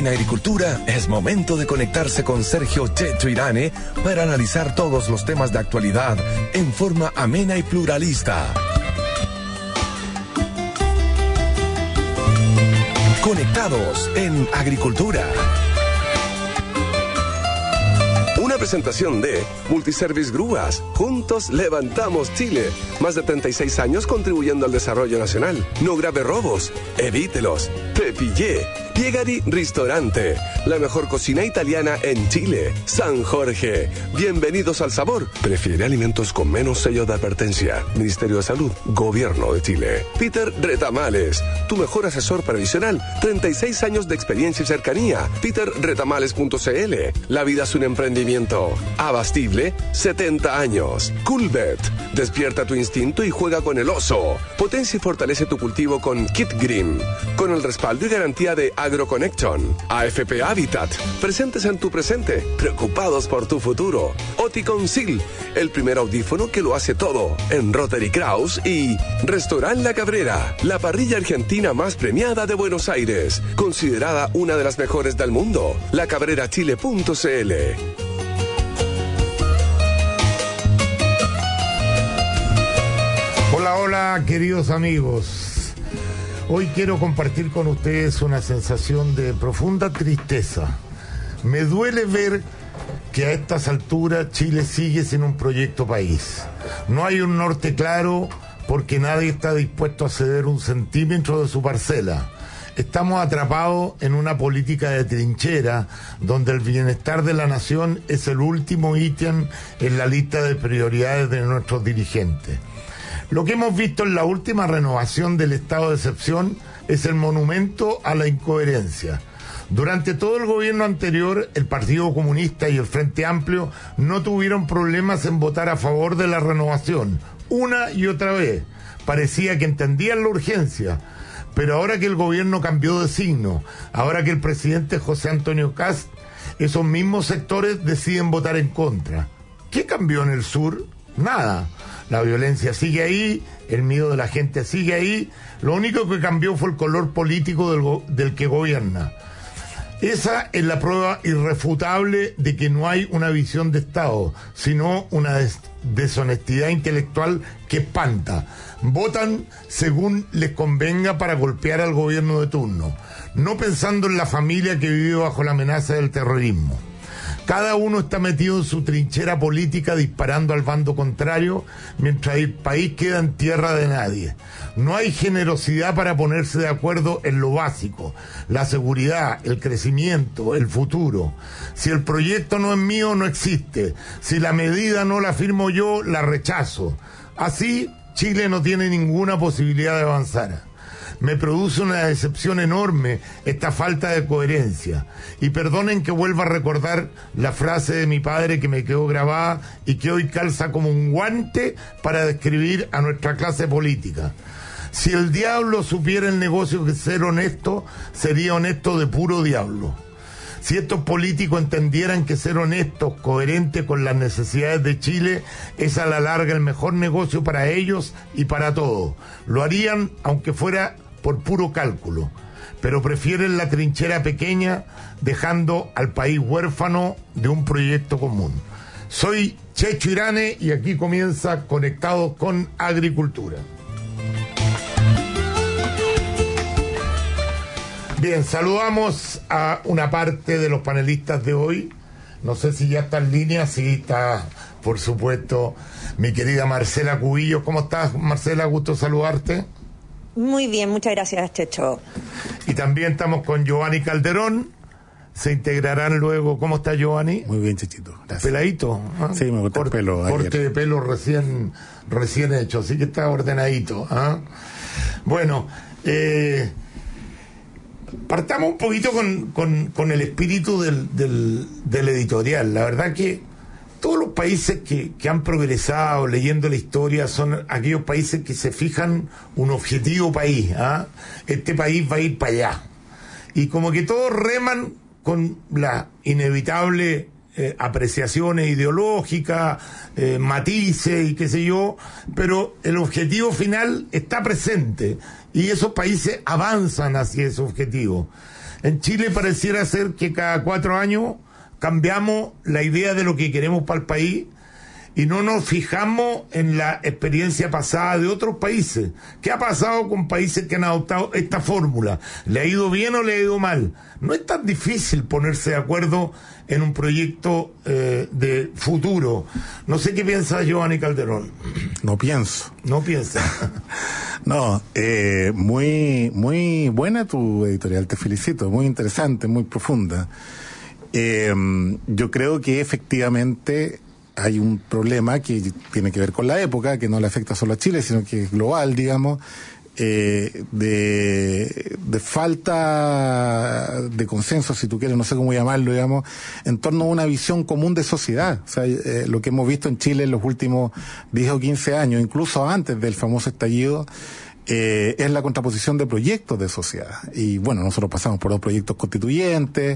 Agricultura es momento de conectarse con Sergio Checho Irane para analizar todos los temas de actualidad en forma amena y pluralista. Conectados en Agricultura. Una presentación de Multiservice Grúas. Juntos levantamos Chile. Más de 36 años contribuyendo al desarrollo nacional. No grave robos. Evítelos. Pepillé. Piegari Ristorante. La mejor cocina italiana en Chile. San Jorge. Bienvenidos al sabor. Prefiere alimentos con menos sello de advertencia. Ministerio de Salud. Gobierno de Chile. Peter Retamales. Tu mejor asesor previsional. 36 años de experiencia y cercanía. peterretamales.cl. La vida es un emprendimiento. Abastible. 70 años. Coolbet. Despierta tu instinto y juega con el oso. Potencia y fortalece tu cultivo con Kit Green. Con el respaldo y garantía de AgroConnection. AFP Habitat. Presentes en tu presente. Preocupados por tu futuro. Oticon Sil. El primer audífono que lo hace todo. En Rotary Kraus. Y Restaurant La Cabrera. La parrilla argentina más premiada de Buenos Aires. Considerada una de las mejores del mundo. lacabrerachile.cl. Hola, hola, queridos amigos. Hoy quiero compartir con ustedes una sensación de profunda tristeza. Me duele ver que a estas alturas Chile sigue sin un proyecto país. No hay un norte claro porque nadie está dispuesto a ceder un centímetro de su parcela. Estamos atrapados en una política de trinchera donde el bienestar de la nación es el último ítem en la lista de prioridades de nuestros dirigentes. Lo que hemos visto en la última renovación del estado de excepción es el monumento a la incoherencia. Durante todo el gobierno anterior, el Partido Comunista y el Frente Amplio no tuvieron problemas en votar a favor de la renovación, una y otra vez. Parecía que entendían la urgencia, pero ahora que el gobierno cambió de signo, ahora que el presidente José Antonio Kast, esos mismos sectores deciden votar en contra. ¿Qué cambió en el sur? Nada. La violencia sigue ahí, el miedo de la gente sigue ahí, lo único que cambió fue el color político del que gobierna. Esa es la prueba irrefutable de que no hay una visión de Estado, sino una deshonestidad intelectual que espanta. Votan según les convenga para golpear al gobierno de turno, no pensando en la familia que vive bajo la amenaza del terrorismo. Cada uno está metido en su trinchera política disparando al bando contrario, mientras el país queda en tierra de nadie. No hay generosidad para ponerse de acuerdo en lo básico, la seguridad, el crecimiento, el futuro. Si el proyecto no es mío, no existe. Si la medida no la firmo yo, la rechazo. Así, Chile no tiene ninguna posibilidad de avanzar. Me produce una decepción enorme esta falta de coherencia. Y perdonen que vuelva a recordar la frase de mi padre que me quedó grabada y que hoy calza como un guante para describir a nuestra clase política. Si el diablo supiera el negocio que ser honesto, sería honesto de puro diablo. Si estos políticos entendieran que ser honestos, coherentes con las necesidades de Chile, es a la larga el mejor negocio para ellos y para todos. Lo harían aunque fuera por puro cálculo, pero prefieren la trinchera pequeña, dejando al país huérfano de un proyecto común. Soy Checho Irane y aquí comienza Conectados con Agricultura. Bien, saludamos a una parte de los panelistas de hoy. No sé si ya está en línea, sí está, por supuesto, mi querida Marcela Cubillos. ¿Cómo estás, Marcela? Gusto saludarte. Muy bien, muchas gracias, Checho. Y también estamos con Giovanni Calderón. Se integrarán luego. ¿Cómo está, Giovanni? Muy bien, Chechito. Gracias. ¿Peladito? ¿Ah? Sí, me corté el pelo ayer. Corte de pelo recién hecho, así que está ordenadito. ¿Ah? Bueno, partamos un poquito con el espíritu del editorial. La verdad que todos los países que han progresado leyendo la historia son aquellos países que se fijan un objetivo país. ¿Ah? Este país va a ir para allá. Y como que todos reman con la inevitable apreciaciones ideológicas, matices y qué sé yo, pero el objetivo final está presente y esos países avanzan hacia ese objetivo. En Chile pareciera ser que cada 4 años cambiamos la idea de lo que queremos para el país y no nos fijamos en la experiencia pasada de otros países. ¿Qué ha pasado con países que han adoptado esta fórmula? ¿Le ha ido bien o le ha ido mal? No es tan difícil ponerse de acuerdo en un proyecto de futuro. No sé qué piensa Giovanni Calderón. No pienso. No piensa. No, muy buena tu editorial, te felicito, muy interesante, muy profunda. Yo creo que efectivamente hay un problema que tiene que ver con la época, que no le afecta solo a Chile, sino que es global, digamos, de falta de consenso, si tú quieres, no sé cómo llamarlo, digamos, en torno a una visión común de sociedad. O sea, lo que hemos visto en Chile en los últimos 10 o 15 años, incluso antes del famoso estallido, es la contraposición de proyectos de sociedad. Y bueno, nosotros pasamos por 2 proyectos constituyentes,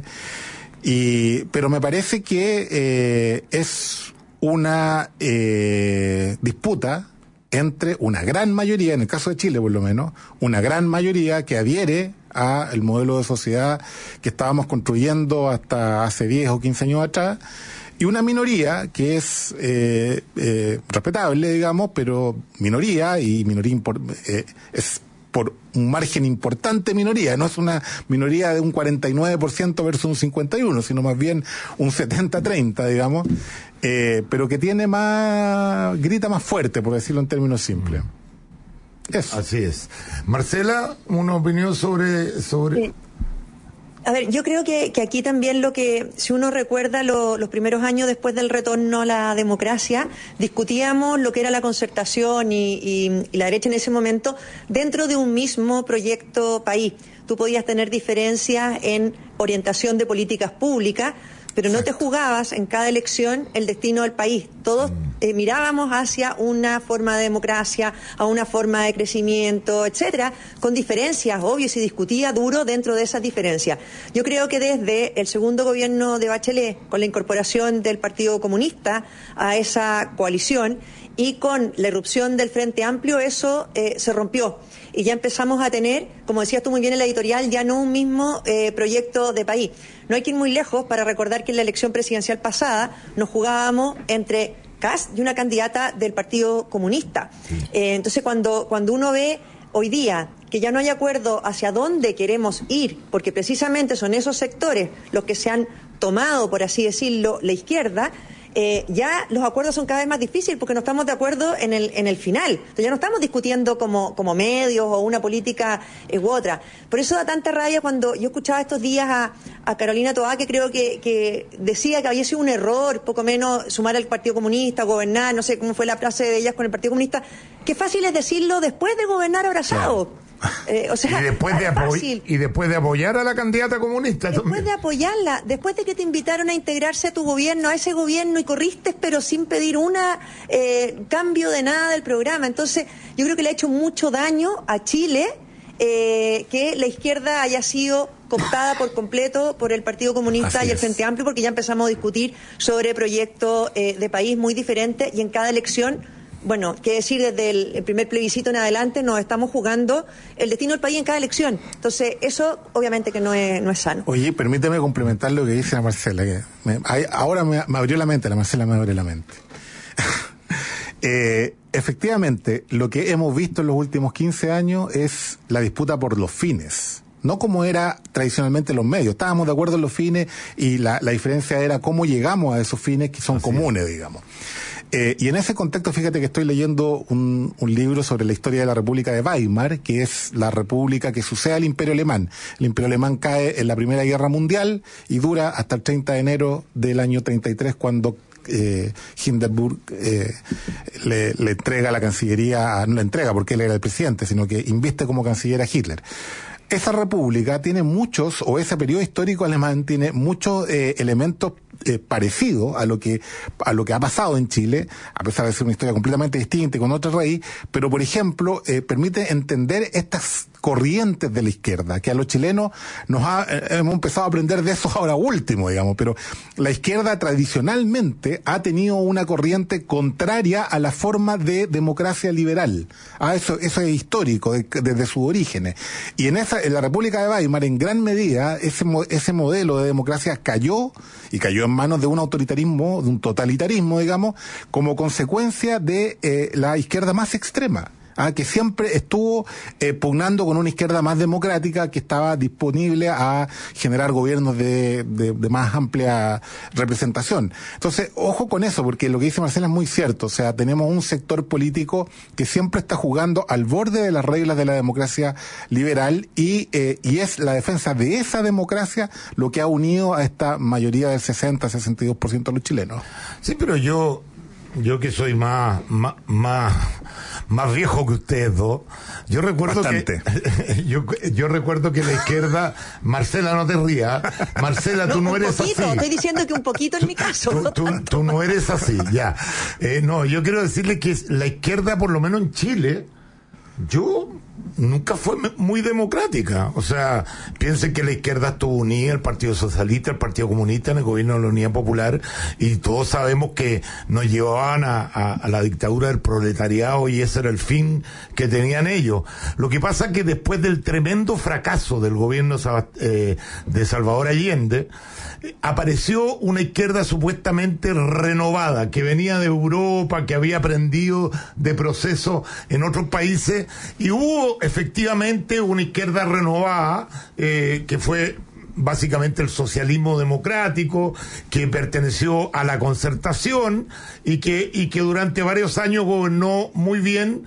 pero me parece que es una disputa entre una gran mayoría, en el caso de Chile por lo menos, una gran mayoría que adhiere al modelo de sociedad que estábamos construyendo hasta hace 10 o 15 años atrás, y una minoría que es respetable, digamos, pero minoría, y minoría es por un margen importante minoría, no es una minoría de un 49% versus un 51%, sino más bien un 70-30, digamos, pero que tiene grita más fuerte, por decirlo en términos simples. Eso. Así es. Marcela, una opinión sobre... Sí. A ver, yo creo que aquí también si uno recuerda los primeros años después del retorno a la democracia, discutíamos lo que era la concertación y la derecha en ese momento dentro de un mismo proyecto país. Tú podías tener diferencias en orientación de políticas públicas, pero no te jugabas en cada elección el destino del país. Todos mirábamos hacia una forma de democracia, a una forma de crecimiento, etcétera, con diferencias, obvio, y se discutía duro dentro de esas diferencias. Yo creo que desde el segundo gobierno de Bachelet, con la incorporación del Partido Comunista a esa coalición y con la irrupción del Frente Amplio, eso se rompió. Y ya empezamos a tener, como decías tú muy bien en la editorial, ya no un mismo proyecto de país. No hay que ir muy lejos para recordar que en la elección presidencial pasada nos jugábamos entre Kast y una candidata del Partido Comunista. Entonces, cuando uno ve hoy día que ya no hay acuerdo hacia dónde queremos ir, porque precisamente son esos sectores los que se han tomado, por así decirlo, la izquierda, ya los acuerdos son cada vez más difíciles porque no estamos de acuerdo en el final. Entonces ya no estamos discutiendo como medios o una política u otra. Por eso da tanta rabia cuando yo escuchaba estos días a Carolina Toá, que creo que decía que había sido un error, poco menos, sumar al Partido Comunista, gobernar, no sé cómo fue la frase de ellas con el Partido Comunista. Qué fácil es decirlo después de gobernar abrazado. Claro. O sea, y después de apoyar a la candidata comunista. Después de apoyarla, después de que te invitaron a integrarse a tu gobierno, a ese gobierno, y corriste, pero sin pedir cambio de nada del programa. Entonces, yo creo que le ha hecho mucho daño a Chile que la izquierda haya sido cooptada por completo por el Partido Comunista y el Frente Amplio, porque ya empezamos a discutir sobre proyectos de país muy diferentes, y en cada elección, bueno, qué decir, desde el primer plebiscito en adelante nos estamos jugando el destino del país en cada elección. Entonces, eso obviamente que no es sano. Oye, permíteme complementar lo que dice la Marcela, que ahora me abrió la mente, la Marcela me abrió la mente. Efectivamente, lo que hemos visto en los últimos 15 años es la disputa por los fines. No como era tradicionalmente los medios. Estábamos de acuerdo en los fines y la diferencia era cómo llegamos a esos fines que son comunes, digamos. Y en ese contexto, fíjate que estoy leyendo un libro sobre la historia de la República de Weimar, que es la república que sucede al Imperio Alemán. El Imperio Alemán cae en la Primera Guerra Mundial y dura hasta el 30 de enero del año 33, cuando Hindenburg le entrega la Cancillería, no le entrega porque él era el presidente, sino que inviste como canciller a Hitler. Esa república tiene ese periodo histórico alemán tiene muchos elementos parecido a lo que ha pasado en Chile, a pesar de ser una historia completamente distinta y con otra raíz, pero por ejemplo permite entender estas corrientes de la izquierda, que a los chilenos hemos empezado a aprender de eso ahora último, digamos, pero la izquierda tradicionalmente ha tenido una corriente contraria a la forma de democracia liberal. Eso es histórico desde sus orígenes. Y en la República de Weimar, en gran medida, ese modelo de democracia cayó en manos de un autoritarismo, de un totalitarismo, digamos, como consecuencia de la izquierda más extrema. Que siempre estuvo pugnando con una izquierda más democrática que estaba disponible a generar gobiernos de más amplia representación. Entonces, ojo con eso, porque lo que dice Marcela es muy cierto. O sea, tenemos un sector político que siempre está jugando al borde de las reglas de la democracia liberal y es la defensa de esa democracia lo que ha unido a esta mayoría del 60-62% de los chilenos. Sí, pero yo que soy más viejo que ustedes dos, yo recuerdo yo recuerdo que la izquierda, Marcela, no te rías, Marcela, tú no eres así. Estoy diciendo que un poquito en mi caso. Tú no eres así, ya. No, yo quiero decirle que la izquierda, por lo menos en Chile, nunca fue muy democrática. O sea, piensen que la izquierda estuvo unida, el Partido Socialista, el Partido Comunista, en el gobierno de la Unidad Popular, y todos sabemos que nos llevaban a la dictadura del proletariado, y ese era el fin que tenían ellos. Lo que pasa es que después del tremendo fracaso del gobierno de Salvador Allende, apareció una izquierda supuestamente renovada, que venía de Europa, que había aprendido de procesos en otros países, y hubo efectivamente una izquierda renovada, que fue básicamente el socialismo democrático, que perteneció a la Concertación y que durante varios años gobernó muy bien,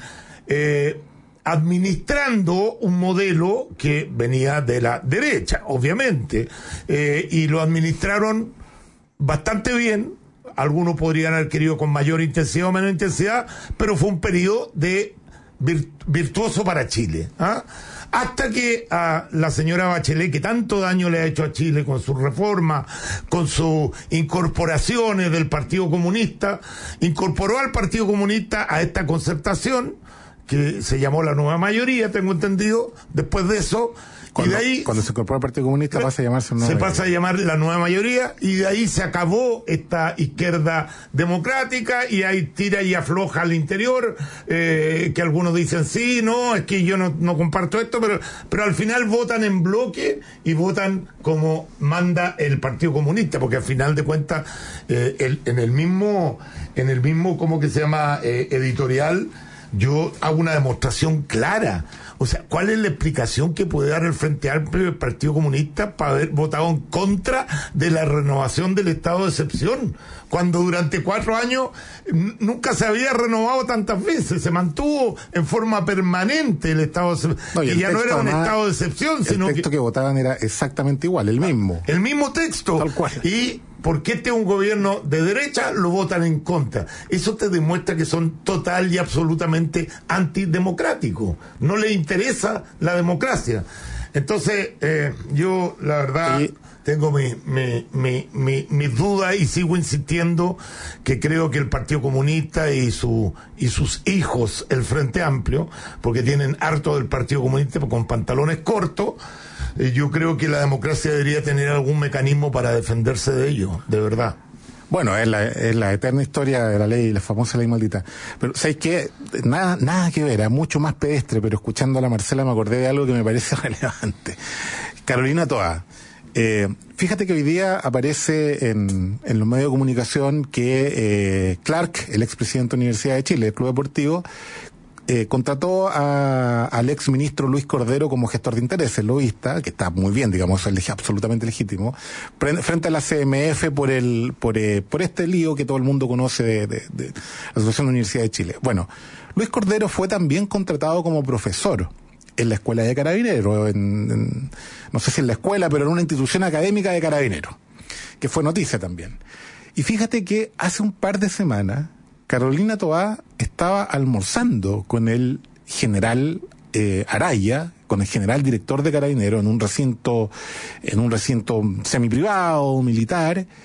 administrando un modelo que venía de la derecha, obviamente, y lo administraron bastante bien. Algunos podrían haber querido con mayor intensidad o menor intensidad, pero fue un periodo virtuoso para Chile, hasta que a la señora Bachelet, que tanto daño le ha hecho a Chile con sus reformas, con sus incorporaciones del Partido Comunista, incorporó al Partido Comunista a esta Concertación, que se llamó la Nueva Mayoría, tengo entendido. Después de eso, cuando se incorporó al Partido Comunista pasa a llamarse pasa a llamar la Nueva Mayoría, y de ahí se acabó esta izquierda democrática, y hay tira y afloja al interior, que algunos dicen sí, no, es que yo no comparto esto, pero al final votan en bloque y votan como manda el Partido Comunista, porque al final de cuentas en el mismo ¿cómo que se llama? Editorial, yo hago una demostración clara. O sea, ¿cuál es la explicación que puede dar el Frente Amplio y el Partido Comunista para haber votado en contra de la renovación del estado de excepción? Cuando durante 4 años nunca se había renovado tantas veces, se mantuvo en forma permanente el estado de excepción. Y ya no era un estado de excepción, sino el texto que votaban era exactamente igual, el mismo. El mismo texto. Tal cual. Y porque este es un gobierno de derecha, lo votan en contra. Eso te demuestra que son total y absolutamente antidemocráticos. No les interesa la democracia. Entonces, yo, la verdad, tengo mis dudas, y sigo insistiendo que creo que el Partido Comunista y sus hijos, el Frente Amplio, porque tienen harto del Partido Comunista con pantalones cortos, yo creo que la democracia debería tener algún mecanismo para defenderse de ello, de verdad. Bueno, es la eterna historia de la ley, la famosa ley maldita. Pero, ¿sabes qué? Nada que ver, era mucho más pedestre, pero escuchando a la Marcela me acordé de algo que me parece relevante. Carolina Toá. Fíjate que hoy día aparece en los medios de comunicación que Clark, el expresidente de la Universidad de Chile, el Club Deportivo, contrató al ex ministro Luis Cordero como gestor de intereses, lobista, que está muy bien, digamos, es absolutamente legítimo, frente a la CMF por este lío que todo el mundo conoce de la Asociación de Universidad de Chile. Bueno, Luis Cordero fue también contratado como profesor en la Escuela de Carabineros, no sé si en la escuela, pero en una institución académica de Carabineros, que fue noticia también. Y fíjate que hace un par de semanas Carolina Toá estaba almorzando con el general Araya, con el general director de Carabineros, en un recinto semiprivado, militar,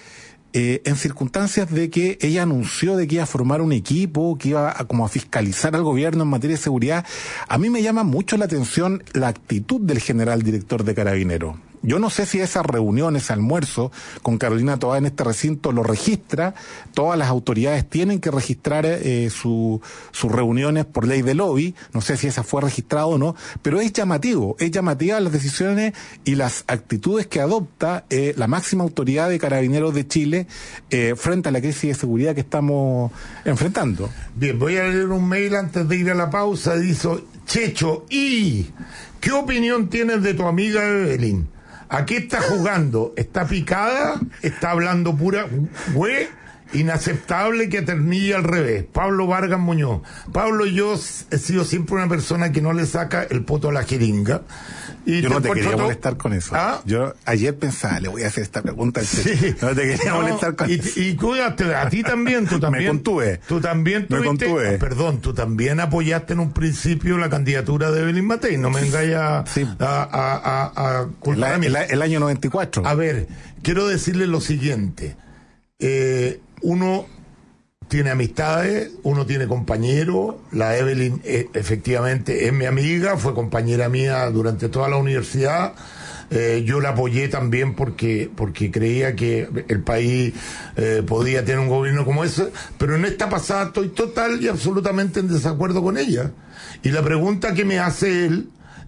en circunstancias de que ella anunció de que iba a formar un equipo, que iba como a fiscalizar al gobierno en materia de seguridad. A mí me llama mucho la atención la actitud del general director de Carabineros. Yo no sé si esa reunión, ese almuerzo con Carolina Toá en este recinto lo registra. Todas las autoridades tienen que registrar sus reuniones por ley de lobby. No sé si esa fue registrada o no, pero es llamativa las decisiones y las actitudes que adopta la máxima autoridad de Carabineros de Chile frente a la crisis de seguridad que estamos enfrentando. Bien, voy a leer un mail antes de ir a la pausa. Dice: Checho, ¿qué opinión tienes de tu amiga Evelyn? ¿A qué está jugando? ¿Está picada? ¿Está hablando pura güey? Inaceptable que aternille al revés. Pablo Vargas Muñoz. Pablo, yo he sido siempre una persona que no le saca el poto a la jeringa. Y yo no te quería molestar con eso. ¿Ah? Yo ayer pensaba, le voy a hacer esta pregunta al Checho. Sí. No te quería molestar con eso. Y cuídate, a ti también, tú también. Me contuve. Tú también tuviste, perdón, tú también apoyaste en un principio la candidatura de Evelyn Matei. No me engañas a culpar a mí. El año 94. A ver, quiero decirle lo siguiente. Uno tiene amistades, uno tiene compañeros. La Evelyn efectivamente es mi amiga, fue compañera mía durante toda la universidad. Yo la apoyé también porque creía que el país podía tener un gobierno como ese, pero en esta pasada estoy total y absolutamente en desacuerdo con ella. Y la pregunta que me hace él,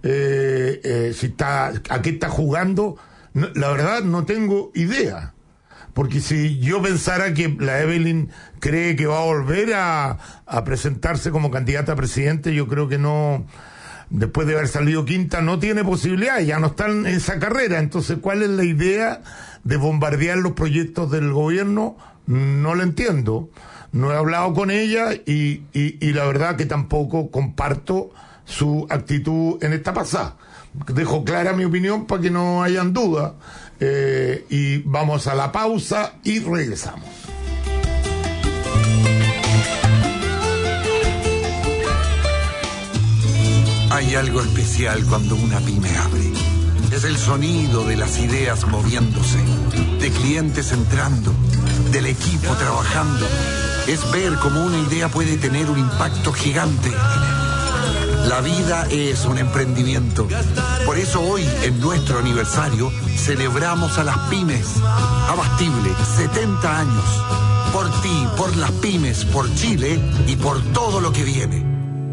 ¿a qué está jugando? No, la verdad no tengo idea. Porque si yo pensara que la Evelyn cree que va a volver a presentarse como candidata a presidente, yo creo que no, después de haber salido quinta, no tiene posibilidad, ya no está en esa carrera. Entonces, ¿cuál es la idea de bombardear los proyectos del gobierno? No lo entiendo. No he hablado con ella y la verdad que tampoco comparto su actitud en esta pasada. Dejo clara mi opinión para que no hayan dudas. Y vamos a la pausa y regresamos. Hay algo especial cuando una pyme abre. Es el sonido de las ideas moviéndose, de clientes entrando, del equipo trabajando. Es ver cómo una idea puede tener un impacto gigante. La vida es un emprendimiento. Por eso hoy, en nuestro aniversario, celebramos a las pymes. Abastible, 70 años. Por ti, por las pymes, por Chile y por todo lo que viene.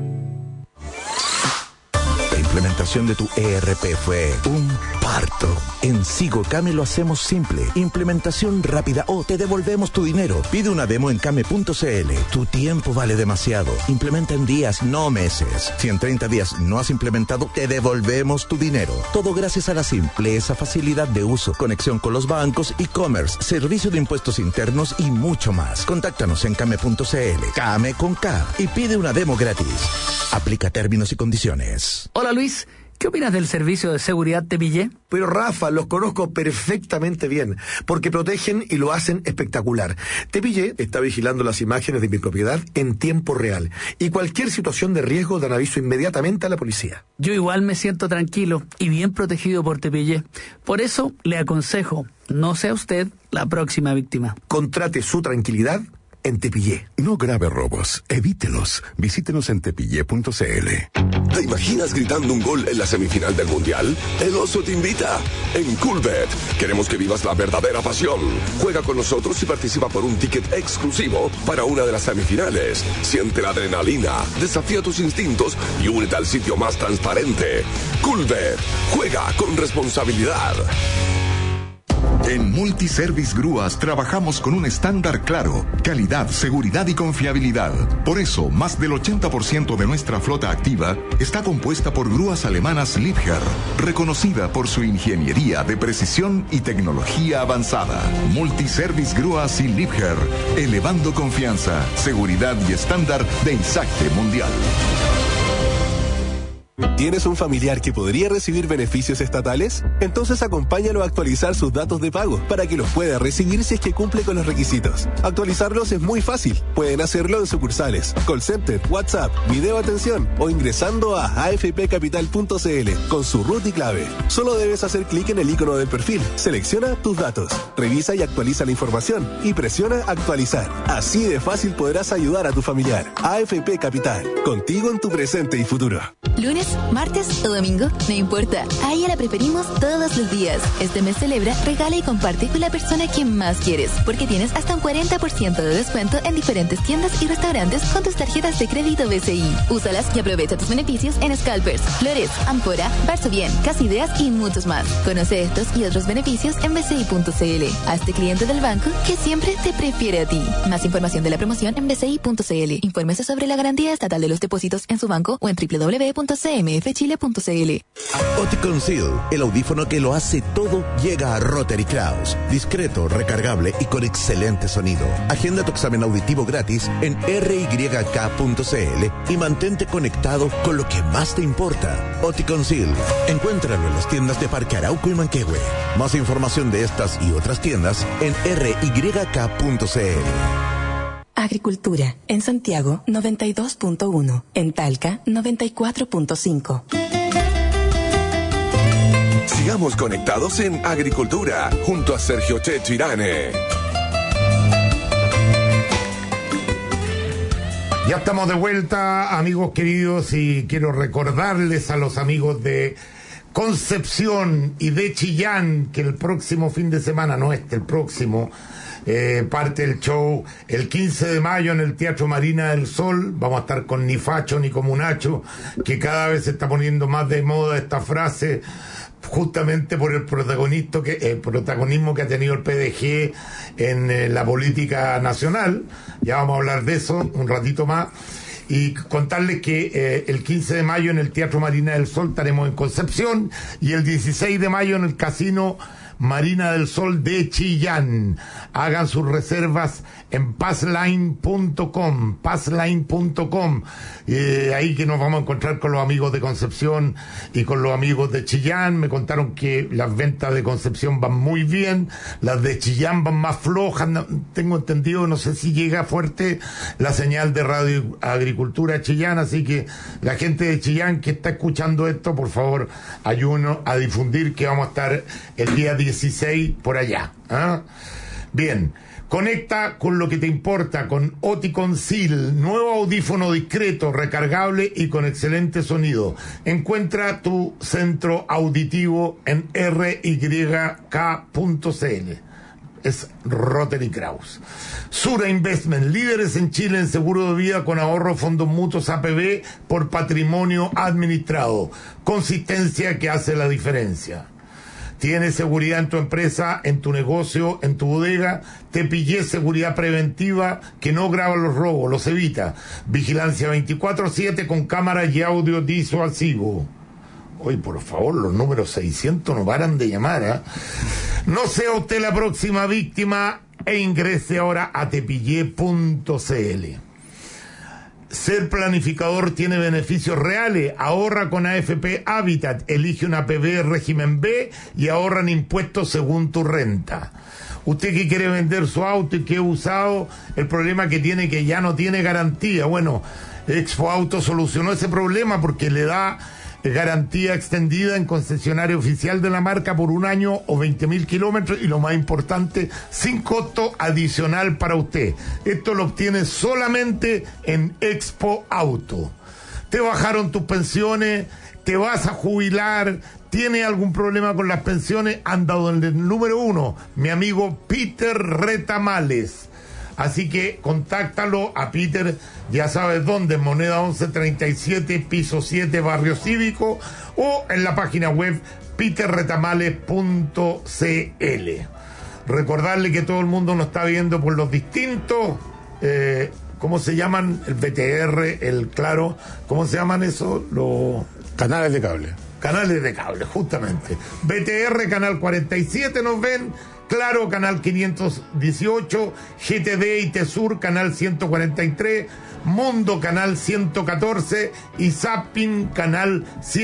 La implementación de tu ERP fue un parto. En Sigocame lo hacemos simple. Implementación rápida o te devolvemos tu dinero. Pide una demo en Came.cl. Tu tiempo vale demasiado. Implementa en días, no meses. Si en 30 días no has implementado, te devolvemos tu dinero. Todo gracias a la simpleza, facilidad de uso, conexión con los bancos, e-commerce, servicio de impuestos internos y mucho más. Contáctanos en Came.cl. Came con K y pide una demo gratis. Aplica términos y condiciones. Hola Luis, ¿qué opinas del servicio de seguridad Tepillé? Pero Rafa, los conozco perfectamente bien, porque protegen y lo hacen espectacular. Tepillé está vigilando las imágenes de mi propiedad en tiempo real, y cualquier situación de riesgo dan aviso inmediatamente a la policía. Yo igual me siento tranquilo y bien protegido por Tepillé. Por eso le aconsejo, no sea usted la próxima víctima. Contrate su tranquilidad en Tepillé. No grabe robos, evítelos. Visítenos en tepillé.cl. ¿Te imaginas gritando un gol en la semifinal del Mundial? El Oso te invita. En Coolbet queremos que vivas la verdadera pasión. Juega con nosotros y participa por un ticket exclusivo para una de las semifinales. Siente la adrenalina, desafía tus instintos y únete al sitio más transparente. Coolbet. Juega con responsabilidad. En Multiservice Grúas trabajamos con un estándar claro, calidad, seguridad y confiabilidad. Por eso, más del 80% de nuestra flota activa está compuesta por grúas alemanas Liebherr, reconocida por su ingeniería de precisión y tecnología avanzada. Multiservice Grúas y Liebherr, elevando confianza, seguridad y estándar de Isacte Mundial. ¿Tienes un familiar que podría recibir beneficios estatales? Entonces acompáñalo a actualizar sus datos de pago para que los pueda recibir si es que cumple con los requisitos. Actualizarlos es muy fácil. Pueden hacerlo en sucursales, call center, WhatsApp, video atención o ingresando a afpcapital.cl con su RUT y clave. Solo debes hacer clic en el icono del perfil, selecciona tus datos, revisa y actualiza la información y presiona actualizar. Así de fácil podrás ayudar a tu familiar. AFP Capital, contigo en tu presente y futuro. Lunes, martes o domingo, no importa. A ella la preferimos todos los días. Este mes celebra, regala y comparte con la persona que más quieres, porque tienes hasta un 40% de descuento en diferentes tiendas y restaurantes con tus tarjetas de crédito BCI. Úsalas y aprovecha tus beneficios en Scalpers, Flores, Ampora, Varsovien, Casa Ideas y muchos más. Conoce estos y otros beneficios en bci.cl. Hazte cliente del banco que siempre te prefiere a ti. Más información de la promoción en bci.cl. Infórmese sobre la garantía estatal de los depósitos en su banco o en www.cmfchile.cl. Oticon Seal, el audífono que lo hace todo, llega a Rotary Kraus. Discreto, recargable y con excelente sonido. Agenda tu examen auditivo gratis en ryk.cl y mantente conectado con lo que más te importa. Oticon Seal. Encuéntralo en las tiendas de Parque Arauco y Manquehue. Más información de estas y otras tiendas en ryk.cl. Agricultura. En Santiago, 92.1. En Talca, 94.5. Sigamos conectados en Agricultura, junto a Sergio Checho Irane. Ya estamos de vuelta, amigos queridos, y quiero recordarles a los amigos de Concepción y de Chillán que el próximo fin de semana, el próximo, parte el show el 15 de mayo en el Teatro Marina del Sol. Vamos a estar con Ni Facho ni Comunacho, que cada vez se está poniendo más de moda esta frase, justamente por el protagonismo que ha tenido el PDG en la política nacional. Ya vamos a hablar de eso un ratito más. Y contarles que el 15 de mayo en el Teatro Marina del Sol estaremos en Concepción, y el 16 de mayo en el Casino Marina del Sol de Chillán. Hagan sus reservas en passline.com, ahí que nos vamos a encontrar con los amigos de Concepción y con los amigos de Chillán. Me contaron que las ventas de Concepción van muy bien, las de Chillán van más flojas. Tengo entendido, no sé si llega fuerte la señal de Radio Agricultura Chillán, así que la gente de Chillán que está escuchando esto, por favor, ayúdenos a difundir que vamos a estar el día 16 por allá. Bien, conecta con lo que te importa con Oticon Seal, nuevo audífono discreto, recargable y con excelente sonido. Encuentra tu centro auditivo en ryk.cl. Es Rotary Kraus. Sura Investment, líderes en Chile en seguro de vida con ahorro fondos mutuos APB por patrimonio administrado. Consistencia que hace la diferencia. Tienes seguridad en tu empresa, en tu negocio, en tu bodega. Te pillé seguridad preventiva que no graba los robos, los evita. Vigilancia 24/7 con cámaras y audio disuasivo. Oye, por favor, los números 600 no paran de llamar, No sea usted la próxima víctima e ingrese ahora a tepillé.cl. Ser planificador tiene beneficios reales. Ahorra con AFP Habitat. Elige una APB régimen B y ahorran impuestos según tu renta. Usted que quiere vender su auto y que ha usado, el problema que tiene que ya no tiene garantía. Bueno, Expo Auto solucionó ese problema porque le da garantía extendida en concesionario oficial de la marca por 1 año o 20.000 kilómetros, y lo más importante, sin costo adicional para usted. Esto lo obtienes solamente en Expo Auto. Te bajaron tus pensiones, te vas a jubilar, tienes algún problema con las pensiones, anda donde el número 1, mi amigo Peter Retamales. Así que contáctalo a Peter, ya sabes dónde, Moneda 1137, piso 7, Barrio Cívico, o en la página web peterretamales.cl. Recordarle que todo el mundo nos está viendo por los distintos, ¿cómo se llaman? El BTR, el Claro, ¿cómo se llaman eso? Los canales de cable. canales de cable, justamente. BTR, canal 47 nos ven, Claro, canal 518, GTD y Tesur, canal 143, Mundo, canal 114 y Zapping, canal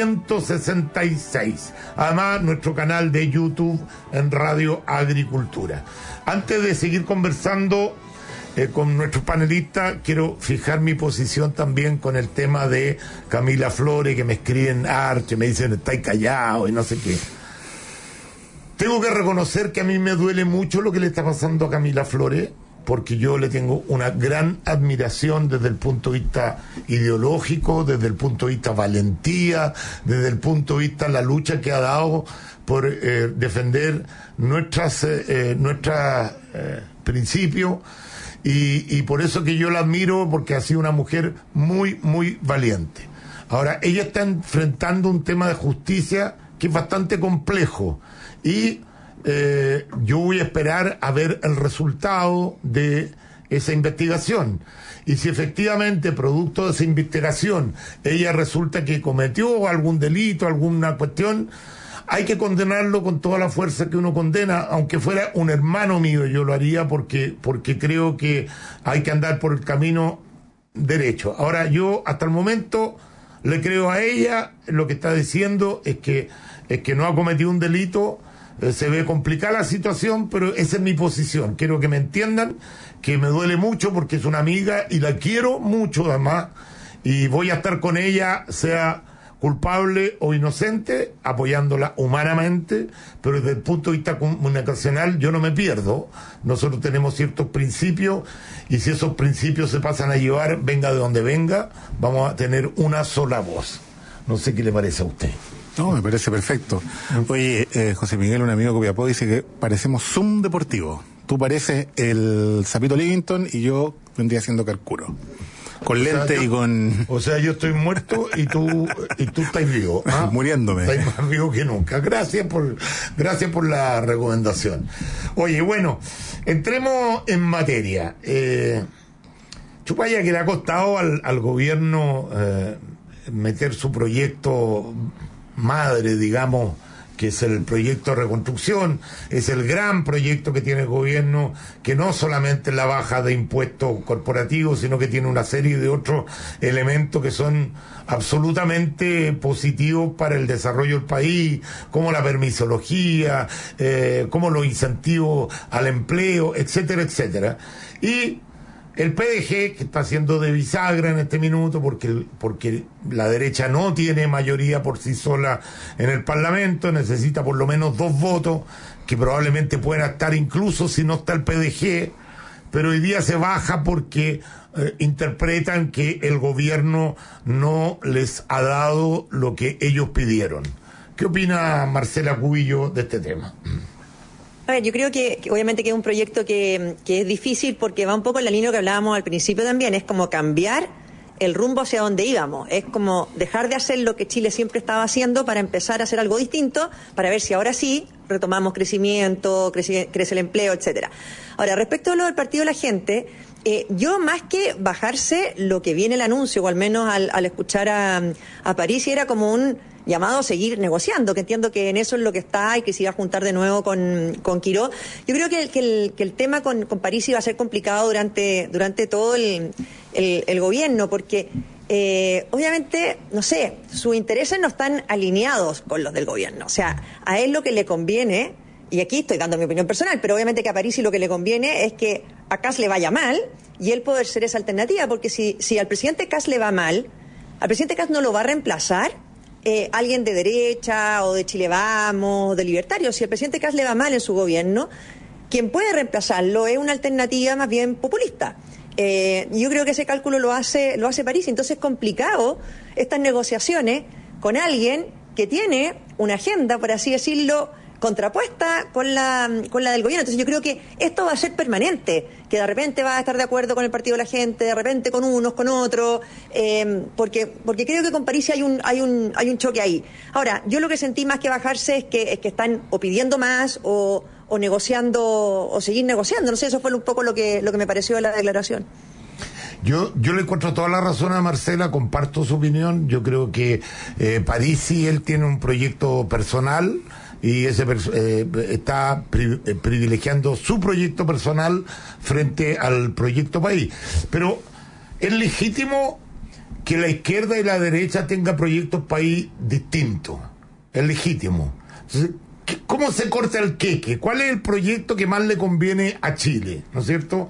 166. Además, nuestro canal de YouTube en Radio Agricultura. Antes de seguir conversando con nuestros panelistas, quiero fijar mi posición también con el tema de Camila Flores, que me escriben harto, me dicen, estáis callados y no sé qué. Tengo que reconocer que a mí me duele mucho lo que le está pasando a Camila Flores, porque yo le tengo una gran admiración desde el punto de vista ideológico, desde el punto de vista valentía, desde el punto de vista la lucha que ha dado por defender nuestros principios, y por eso que yo la admiro, porque ha sido una mujer muy, muy valiente. Ahora, ella está enfrentando un tema de justicia que es bastante complejo, y yo voy a esperar a ver el resultado de esa investigación. Y si efectivamente, producto de esa investigación, ella resulta que cometió algún delito, alguna cuestión, hay que condenarlo con toda la fuerza que uno condena, aunque fuera un hermano mío, yo lo haría porque creo que hay que andar por el camino derecho. Ahora, yo hasta el momento le creo a ella, lo que está diciendo es que no ha cometido un delito. Se ve complicada la situación, pero esa es mi posición. Quiero que me entiendan, que me duele mucho porque es una amiga y la quiero mucho además, y voy a estar con ella, sea culpable o inocente, apoyándola humanamente, pero desde el punto de vista comunicacional yo no me pierdo. Nosotros tenemos ciertos principios, y si esos principios se pasan a llevar, venga de donde venga, vamos a tener una sola voz. No sé qué le parece a usted. No, me parece perfecto. Oye, José Miguel, un amigo de Copiapó, dice que parecemos Zoom deportivo. Tú pareces el Zapito Livington y yo vendría siendo Carcuro. Con lente y con... O sea, yo estoy muerto y tú estás vivo. ¿Ah? Muriéndome. Estás más vivo que nunca. Gracias por la recomendación. Oye, bueno, entremos en materia. Chupaya, que le ha costado al gobierno meter su proyecto madre, digamos, que es el proyecto de reconstrucción, es el gran proyecto que tiene el gobierno, que no solamente es la baja de impuestos corporativos, sino que tiene una serie de otros elementos que son absolutamente positivos para el desarrollo del país, como la permisología, como los incentivos al empleo, etcétera, etcétera. Y el PDG, que está haciendo de bisagra en este minuto, porque la derecha no tiene mayoría por sí sola en el Parlamento, necesita por lo menos 2 votos, que probablemente puedan estar incluso si no está el PDG, pero hoy día se baja porque interpretan que el gobierno no les ha dado lo que ellos pidieron. ¿Qué opina Marcela Cubillo de este tema? A ver, yo creo que obviamente que es un proyecto que es difícil porque va un poco en la línea que hablábamos al principio también, es como cambiar el rumbo hacia donde íbamos, es como dejar de hacer lo que Chile siempre estaba haciendo para empezar a hacer algo distinto, para ver si ahora sí retomamos crecimiento, crece el empleo, etcétera. Ahora, respecto a lo del Partido de la Gente, yo más que bajarse lo que viene el anuncio, o al menos al escuchar a Parisi, era como un llamado a seguir negociando, que entiendo que en eso es lo que está y que se iba a juntar de nuevo con Quiró. Yo creo que el tema con Parisi va a ser complicado durante todo el gobierno, porque obviamente, no sé, sus intereses no están alineados con los del gobierno. O sea, a él lo que le conviene, y aquí estoy dando mi opinión personal, pero obviamente que a Parisi lo que le conviene es que a Kast le vaya mal y él poder ser esa alternativa, porque si al presidente Kast le va mal, al presidente Kast no lo va a reemplazar alguien de derecha o de Chile Vamos, o de libertarios. Si al presidente Kast le va mal en su gobierno, quien puede reemplazarlo es una alternativa más bien populista. Yo creo que ese cálculo lo hace Parisi. Entonces es complicado estas negociaciones con alguien que tiene una agenda, por así decirlo, contrapuesta con la del gobierno. Entonces yo creo que esto va a ser permanente, que de repente va a estar de acuerdo con el Partido de la Gente, de repente con unos, con otros, porque creo que con Parisi hay un choque ahí. Ahora, yo lo que sentí más que bajarse es que están o pidiendo más o negociando, o seguir negociando. No sé, eso fue un poco lo que me pareció de la declaración. Yo le encuentro toda la razón a Marcela, comparto su opinión. Yo creo que Parisi, él tiene un proyecto personal y ese está privilegiando su proyecto personal frente al proyecto país. Pero es legítimo que la izquierda y la derecha tengan proyectos país distintos. Es legítimo. Entonces, ¿cómo se corta el queque? ¿Cuál es el proyecto que más le conviene a Chile? ¿No es cierto?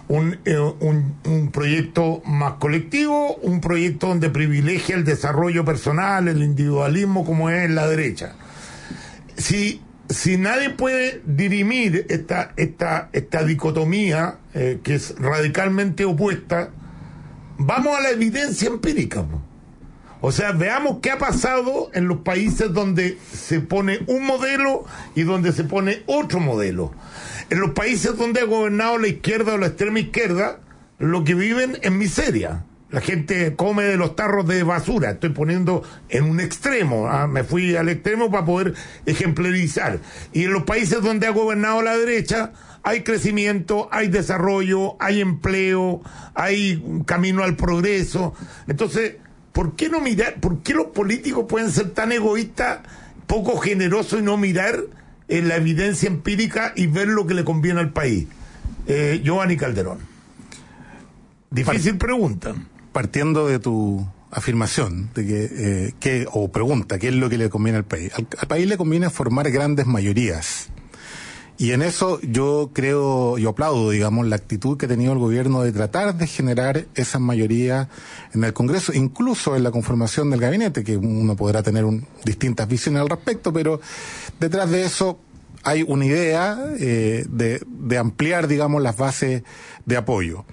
Un proyecto más colectivo, un proyecto donde privilegia el desarrollo personal, el individualismo, como es en la derecha. Si nadie puede dirimir esta dicotomía, que es radicalmente opuesta, vamos a la evidencia empírica. O sea, veamos qué ha pasado en los países donde se pone un modelo y donde se pone otro modelo. En los países donde ha gobernado la izquierda o la extrema izquierda, lo que viven es miseria. La gente come de los tarros de basura. Estoy poniendo en un extremo, me fui al extremo para poder ejemplarizar. Y en los países donde ha gobernado la derecha, hay crecimiento, hay desarrollo, hay empleo, hay un camino al progreso. Entonces, ¿por qué no mirar? ¿Por qué los políticos pueden ser tan egoístas, poco generosos y no mirar en la evidencia empírica y ver lo que le conviene al país? Giovanni Calderón. Difícil pregunta. Partiendo de tu afirmación de o pregunta, ¿qué es lo que le conviene al país? Al país le conviene formar grandes mayorías. Y en eso yo aplaudo, digamos, la actitud que ha tenido el gobierno de tratar de generar esas mayorías en el Congreso, incluso en la conformación del gabinete, que uno podrá tener distintas visiones al respecto, pero detrás de eso hay una idea de ampliar, digamos, las bases de apoyo.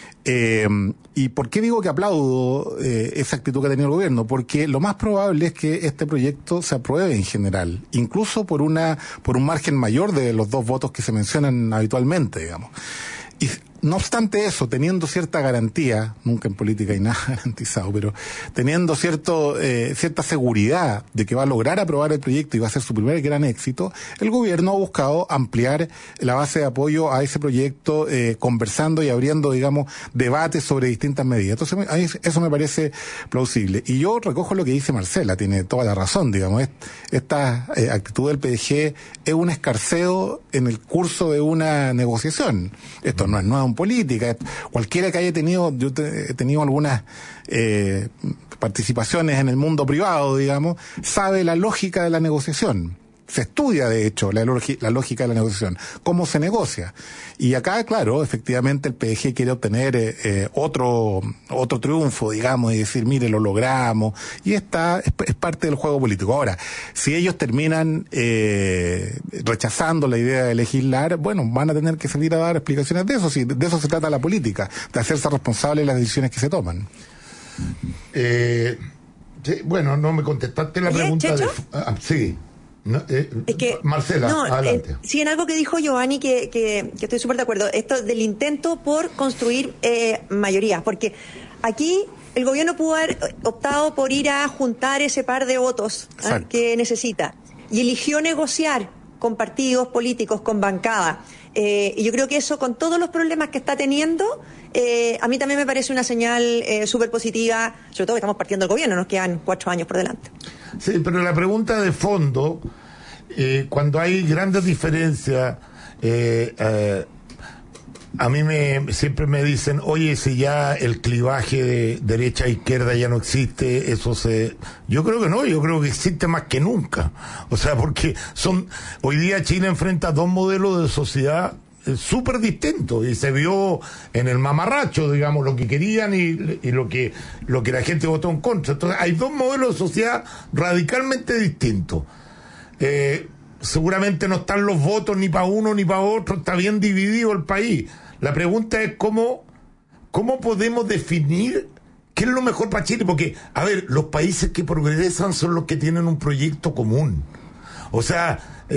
¿Y por qué digo que aplaudo esa actitud que ha tenido el gobierno? Porque lo más probable es que este proyecto se apruebe en general, incluso por un margen mayor de los 2 votos que se mencionan habitualmente, digamos. Y no obstante eso, teniendo cierta garantía, nunca en política hay nada garantizado, pero teniendo cierta seguridad de que va a lograr aprobar el proyecto y va a ser su primer gran éxito, el gobierno ha buscado ampliar la base de apoyo a ese proyecto, conversando y abriendo, digamos, debates sobre distintas medidas. Entonces, eso me parece plausible. Y yo recojo lo que dice Marcela, tiene toda la razón, digamos. Esta actitud del PDG es un escarceo en el curso de una negociación. Esto no es nuevo en política. Cualquiera que haya tenido, yo he tenido algunas participaciones en el mundo privado, digamos, sabe la lógica de la negociación. Se estudia, de hecho, la lógica de la negociación, cómo se negocia. Y acá, claro, efectivamente el PDG quiere obtener otro triunfo, digamos, y decir, mire, lo logramos. Y es parte del juego político. Ahora, si ellos terminan rechazando la idea de legislar, bueno, van a tener que salir a dar explicaciones de eso. Si de eso se trata la política, de hacerse responsable de las decisiones que se toman. Sí, bueno, no me contestaste la pregunta. Sí. No, es que, Marcela, adelante. Sí, en algo que dijo Giovanni que estoy súper de acuerdo, esto del intento por construir mayorías, porque aquí el gobierno pudo haber optado por ir a juntar ese par de votos que necesita, y eligió negociar con partidos políticos, con bancada, y yo creo que eso, con todos los problemas que está teniendo, a mí también me parece una señal súper positiva, sobre todo que estamos partiendo del gobierno, nos quedan 4 años por delante. Sí, pero la pregunta de fondo, cuando hay grandes diferencias, a mí siempre me dicen, oye, si ya el clivaje de derecha a izquierda ya no existe, yo creo que no, yo creo que existe más que nunca. O sea, porque hoy día Chile enfrenta 2 modelos de sociedad súper distintos, y se vio en el mamarracho, digamos, lo que querían y lo que la gente votó en contra. Entonces hay 2 modelos de sociedad radicalmente distintos. Seguramente no están los votos ni para uno ni para otro, está bien dividido el país. La pregunta es cómo podemos definir qué es lo mejor para Chile, porque, a ver, los países que progresan son los que tienen un proyecto común. O sea,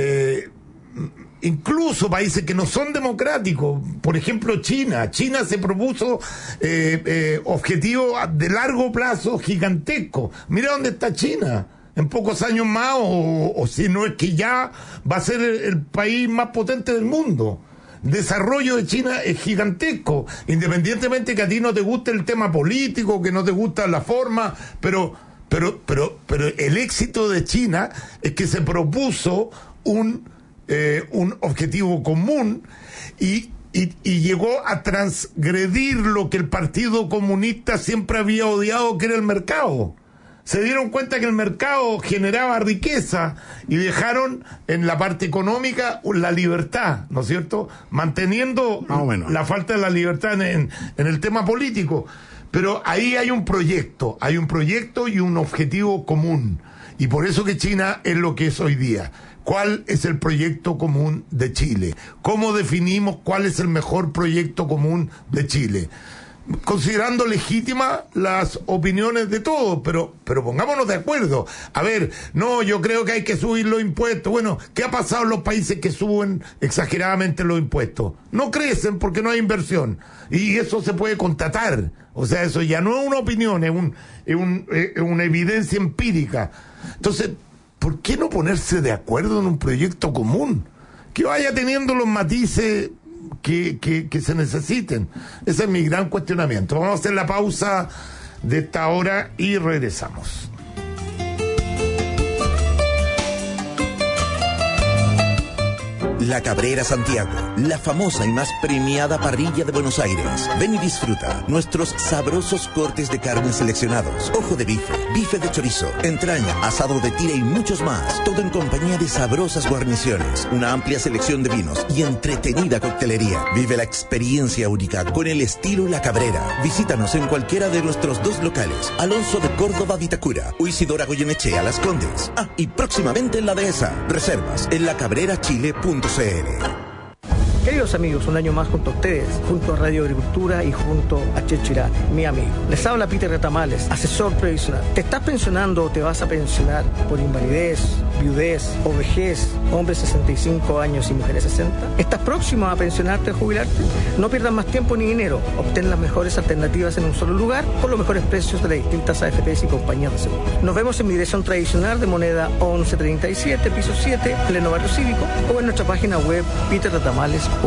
incluso países que no son democráticos, por ejemplo China se propuso objetivos de largo plazo gigantescos. Mira dónde está China en pocos años más, o si no es que ya va a ser el país más potente del mundo. desarrollo de China es gigantesco, independientemente que a ti no te guste el tema político, que no te gusta la forma, pero el éxito de China es que se propuso un objetivo común y llegó a transgredir lo que el Partido Comunista siempre había odiado, que era el mercado. Se dieron cuenta que el mercado generaba riqueza y dejaron en la parte económica la libertad, ¿no es cierto? Manteniendo la falta de la libertad en el tema político. Pero ahí hay un proyecto y un objetivo común. Y por eso que China es lo que es hoy día. ¿Cuál es el proyecto común de Chile? ¿Cómo definimos cuál es el mejor proyecto común de Chile? Considerando legítimas las opiniones de todos, pero pongámonos de acuerdo. A ver, no, yo creo que hay que subir los impuestos. Bueno, ¿qué ha pasado en los países que suben exageradamente los impuestos? No crecen porque no hay inversión. Y eso se puede constatar. O sea, eso ya no es una opinión, es una evidencia empírica. Entonces, ¿por qué no ponerse de acuerdo en un proyecto común? Que vaya teniendo los matices que se necesiten. Ese es mi gran cuestionamiento. Vamos a hacer la pausa de esta hora y regresamos. La Cabrera Santiago, la famosa y más premiada parrilla de Buenos Aires. Ven y disfruta nuestros sabrosos cortes de carne seleccionados, ojo de bife, bife de chorizo, entraña, asado de tira y muchos más. Todo en compañía de sabrosas guarniciones, una amplia selección de vinos y entretenida coctelería. Vive la experiencia única con el estilo La Cabrera. Visítanos en cualquiera de nuestros 2 locales, Alonso de Córdoba, Vitacura, o Isidora Goyenechea, Las Condes. Y próximamente en la Dehesa. Reservas en lacabrerachile.cl. Queridos amigos, un año más junto a ustedes, junto a Radio Agricultura y junto a Checho Irán, mi amigo. Les habla Peter Retamales, asesor previsional. ¿Te estás pensionando o te vas a pensionar por invalidez, viudez o vejez, hombres 65 años y mujeres 60? ¿Estás próximo a pensionarte o jubilarte? No pierdas más tiempo ni dinero. Obtén las mejores alternativas en un solo lugar por los mejores precios de las distintas AFPs y compañías de seguro. Nos vemos en mi dirección tradicional de Moneda 1137, piso 7, pleno barrio cívico, o en nuestra página web peterretamales.cl.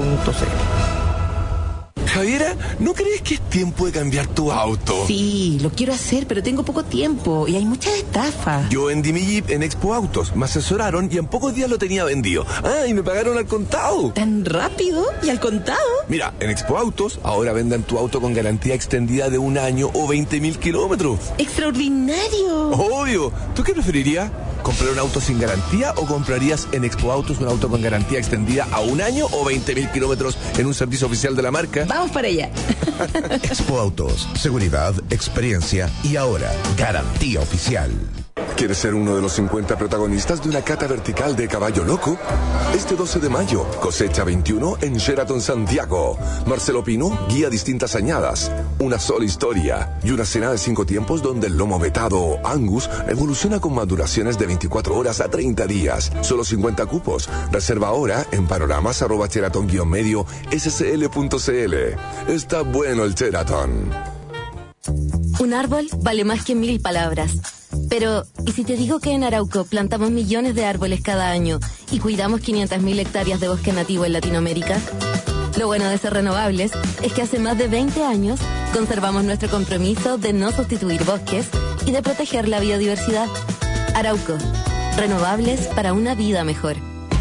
Javiera, ¿no crees que es tiempo de cambiar tu auto? Sí, lo quiero hacer, pero tengo poco tiempo y hay muchas estafas. Yo vendí mi Jeep en Expo Autos, me asesoraron y en pocos días lo tenía vendido. Y me pagaron al contado. ¿Tan rápido? ¿Y al contado? Mira, en Expo Autos ahora venden tu auto con garantía extendida de 1 año o 20.000 kilómetros. ¡Extraordinario! Obvio. ¿Tú qué preferirías? ¿Comprar un auto sin garantía o comprarías en Expo Autos un auto con garantía extendida a 1 año o 20.000 kilómetros en un servicio oficial de la marca? Vamos para allá. Expo Autos, seguridad, experiencia y ahora garantía oficial. ¿Quieres ser uno de los 50 protagonistas de una cata vertical de Caballo Loco? Este 12 de mayo, cosecha 21 en Sheraton Santiago. Marcelo Pino guía distintas añadas, una sola historia y una cena de 5 tiempos donde el lomo vetado Angus evoluciona con maduraciones de 24 horas a 30 días. Solo 50 cupos. Reserva ahora en panoramas@sheraton-medio scl.cl. Está bueno el Sheraton. Un árbol vale más que 1000 palabras. Pero, ¿y si te digo que en Arauco plantamos millones de árboles cada año y cuidamos 500.000 hectáreas de bosque nativo en Latinoamérica? Lo bueno de ser renovables es que hace más de 20 años conservamos nuestro compromiso de no sustituir bosques y de proteger la biodiversidad. Arauco, renovables para una vida mejor.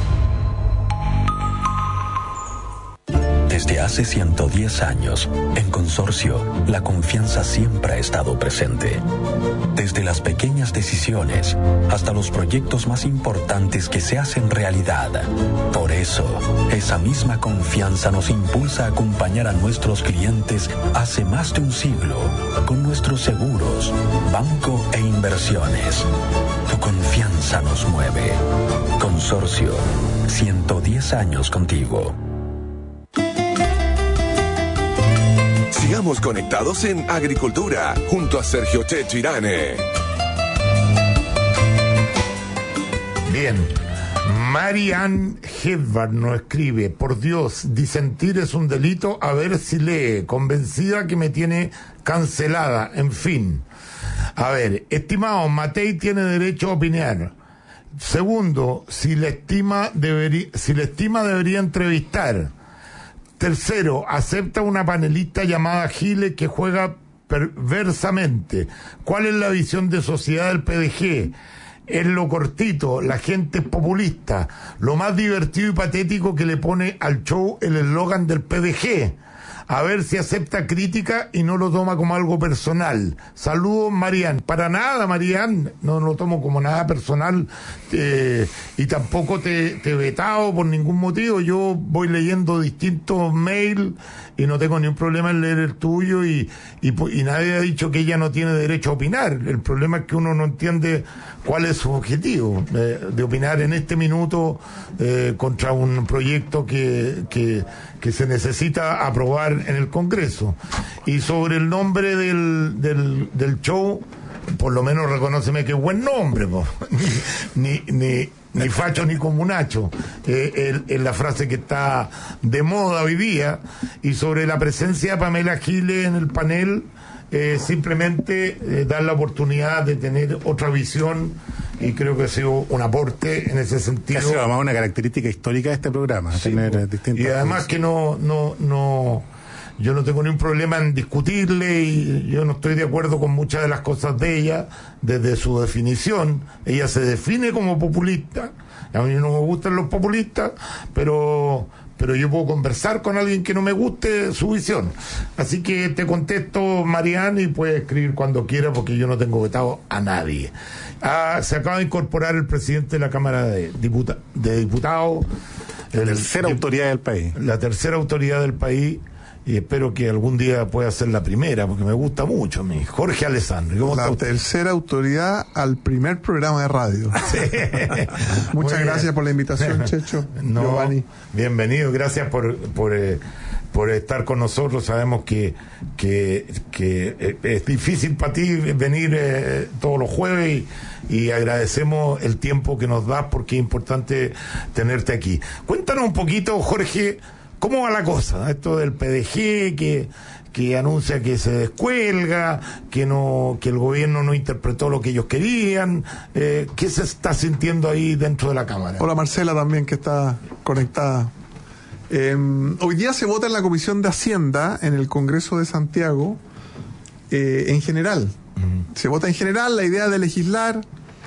Desde hace 110 años, en Consorcio, la confianza siempre ha estado presente. Desde las pequeñas decisiones hasta los proyectos más importantes que se hacen realidad. Por eso, esa misma confianza nos impulsa a acompañar a nuestros clientes hace más de un siglo con nuestros seguros, banco e inversiones. Tu confianza nos mueve. Consorcio, 110 años contigo. Sigamos conectados en Agricultura, junto a Sergio Checho Irane. Bien, Marianne Hedvard nos escribe: por Dios, disentir es un delito, a ver si lee, convencida que me tiene cancelada, en fin. A ver, estimado, Matei tiene derecho a opinar. Segundo, si la estima debería entrevistar. Tercero, acepta una panelista llamada Giles que juega perversamente. ¿Cuál es la visión de sociedad del PDG? En lo cortito, la gente es populista. Lo más divertido y patético que le pone al show el eslogan del PDG. A ver si acepta crítica y no lo toma como algo personal. Saludos, Marian. Para nada, Marian, no lo tomo como nada personal, y tampoco te he vetado por ningún motivo. Yo voy leyendo distintos mails y no tengo ningún problema en leer el tuyo, y nadie ha dicho que ella no tiene derecho a opinar. El problema es que uno no entiende cuál es su objetivo de opinar en este minuto contra un proyecto que se necesita aprobar en el Congreso. Y sobre el nombre del show, por lo menos reconóceme que es buen nombre, po. Ni facho ni comunacho, es la frase que está de moda hoy día. Y sobre la presencia de Pamela Giles en el panel, simplemente dar la oportunidad de tener otra visión, y creo que ha sido un aporte en ese sentido. Ha sido además una característica histórica de este programa, sí, tener distintas. Y además que yo no tengo ningún problema en discutirle, y yo no estoy de acuerdo con muchas de las cosas de ella desde su definición. Ella se define como populista. A mí no me gustan los populistas, pero yo puedo conversar con alguien que no me guste su visión. Así que te contesto, Mariana, y puedes escribir cuando quiera, porque yo no tengo vetado a nadie. Se acaba de incorporar el presidente de la Cámara de Diputados. La tercera autoridad del país. La tercera autoridad del país. Y espero que algún día pueda ser la primera, porque me gusta mucho a mí. Jorge Alessandri. La tercera autoridad al primer programa de radio. Sí. Muchas gracias por la invitación, Checho. Giovanni. Bienvenido, gracias por estar con nosotros. Sabemos que es difícil para ti venir todos los jueves, y agradecemos el tiempo que nos das, porque es importante tenerte aquí. Cuéntanos un poquito, Jorge, ¿cómo va la cosa? Esto del PDG que anuncia que se descuelga, que el gobierno no interpretó lo que ellos querían. ¿Qué se está sintiendo ahí dentro de la Cámara? Hola, Marcela también, que está conectada. Hoy día se vota en la Comisión de Hacienda en el Congreso de Santiago, en general. Se vota en general la idea de legislar,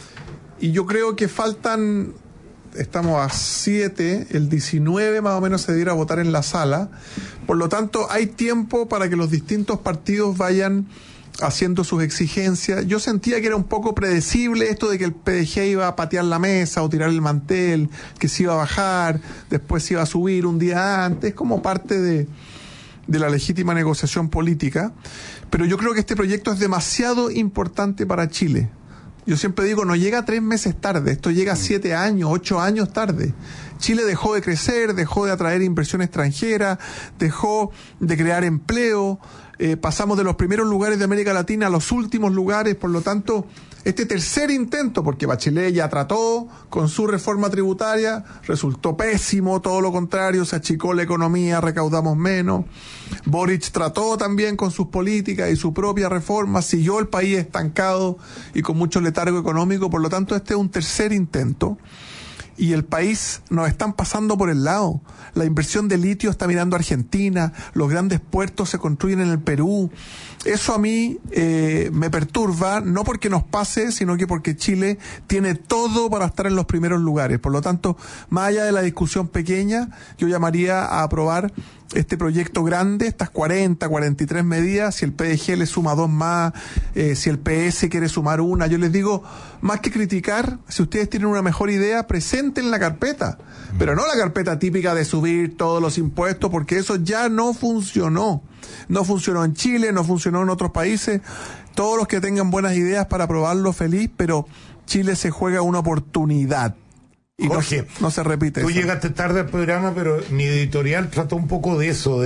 y yo creo que faltan... Estamos a 7, el 19 más o menos se debiera votar en la sala. Por lo tanto, hay tiempo para que los distintos partidos vayan haciendo sus exigencias. Yo sentía que era un poco predecible esto de que el PDG iba a patear la mesa o tirar el mantel, que se iba a bajar, después se iba a subir un día antes, como parte de la legítima negociación política. Pero yo creo que este proyecto es demasiado importante para Chile. Yo siempre digo, no llega 3 meses tarde, esto llega 7 años, 8 años tarde. Chile dejó de crecer, dejó de atraer inversión extranjera, dejó de crear empleo, pasamos de los primeros lugares de América Latina a los últimos lugares. Por lo tanto, este tercer intento, porque Bachelet ya trató con su reforma tributaria, resultó pésimo, todo lo contrario, se achicó la economía, recaudamos menos. Boric trató también con sus políticas y su propia reforma, siguió el país estancado y con mucho letargo económico. Por lo tanto, este es un tercer intento. Y el país nos están pasando por el lado. La inversión de litio está mirando a Argentina, los grandes puertos se construyen en el Perú. Eso a mí me perturba, no porque nos pase, sino que porque Chile tiene todo para estar en los primeros lugares. Por lo tanto, más allá de la discusión pequeña, yo llamaría a aprobar este proyecto grande, estas 43 medidas. Si el PDG le suma 2 más, si el PS quiere sumar una, yo les digo, más que criticar, si ustedes tienen una mejor idea, presenten la carpeta, pero no la carpeta típica de subir todos los impuestos, porque eso ya no funcionó. No funcionó en Chile, no funcionó en otros países. Todos los que tengan buenas ideas para aprobarlo, feliz, pero Chile se juega una oportunidad. Y Jorge, no se repite. Tú eso. Llegaste tarde al programa, pero mi editorial trató un poco de eso,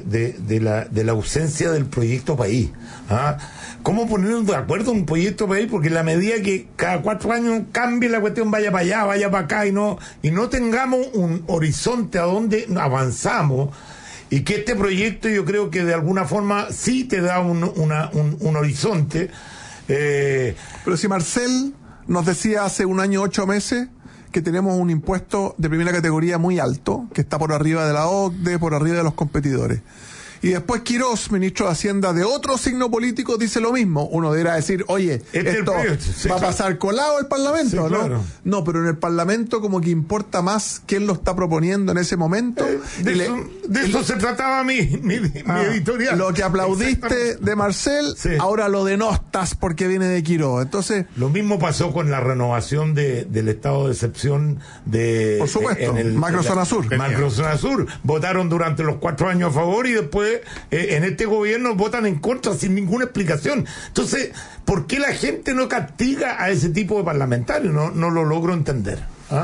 de la ausencia del proyecto país. ¿Ah? ¿Cómo ponernos de acuerdo en un proyecto país? Porque en la medida que cada 4 años cambie la cuestión, vaya para allá, vaya para acá, y no tengamos un horizonte a donde avanzamos, y que este proyecto, yo creo que de alguna forma sí te da un horizonte. Pero si Marcel nos decía hace 1 año 8 meses que tenemos un impuesto de primera categoría muy alto, que está por arriba de la OCDE, por arriba de los competidores. Y después Quirós, ministro de Hacienda de otro signo político, dice lo mismo. Uno deberá decir, oye, esto va a pasar colado el Parlamento, sí, ¿no? Claro. No, pero en el Parlamento como que importa más quién lo está proponiendo en ese momento. De eso se trataba mi editorial. Lo que aplaudiste de Marcel, ahora lo denostas porque viene de Quirós. Entonces, lo mismo pasó con la renovación del estado de excepción de... Por supuesto, Macrozona Sur. Macrozona Sur. Votaron durante los 4 años a favor y después en este gobierno votan en contra sin ninguna explicación. Entonces, ¿por qué la gente no castiga a ese tipo de parlamentarios? No lo logro entender.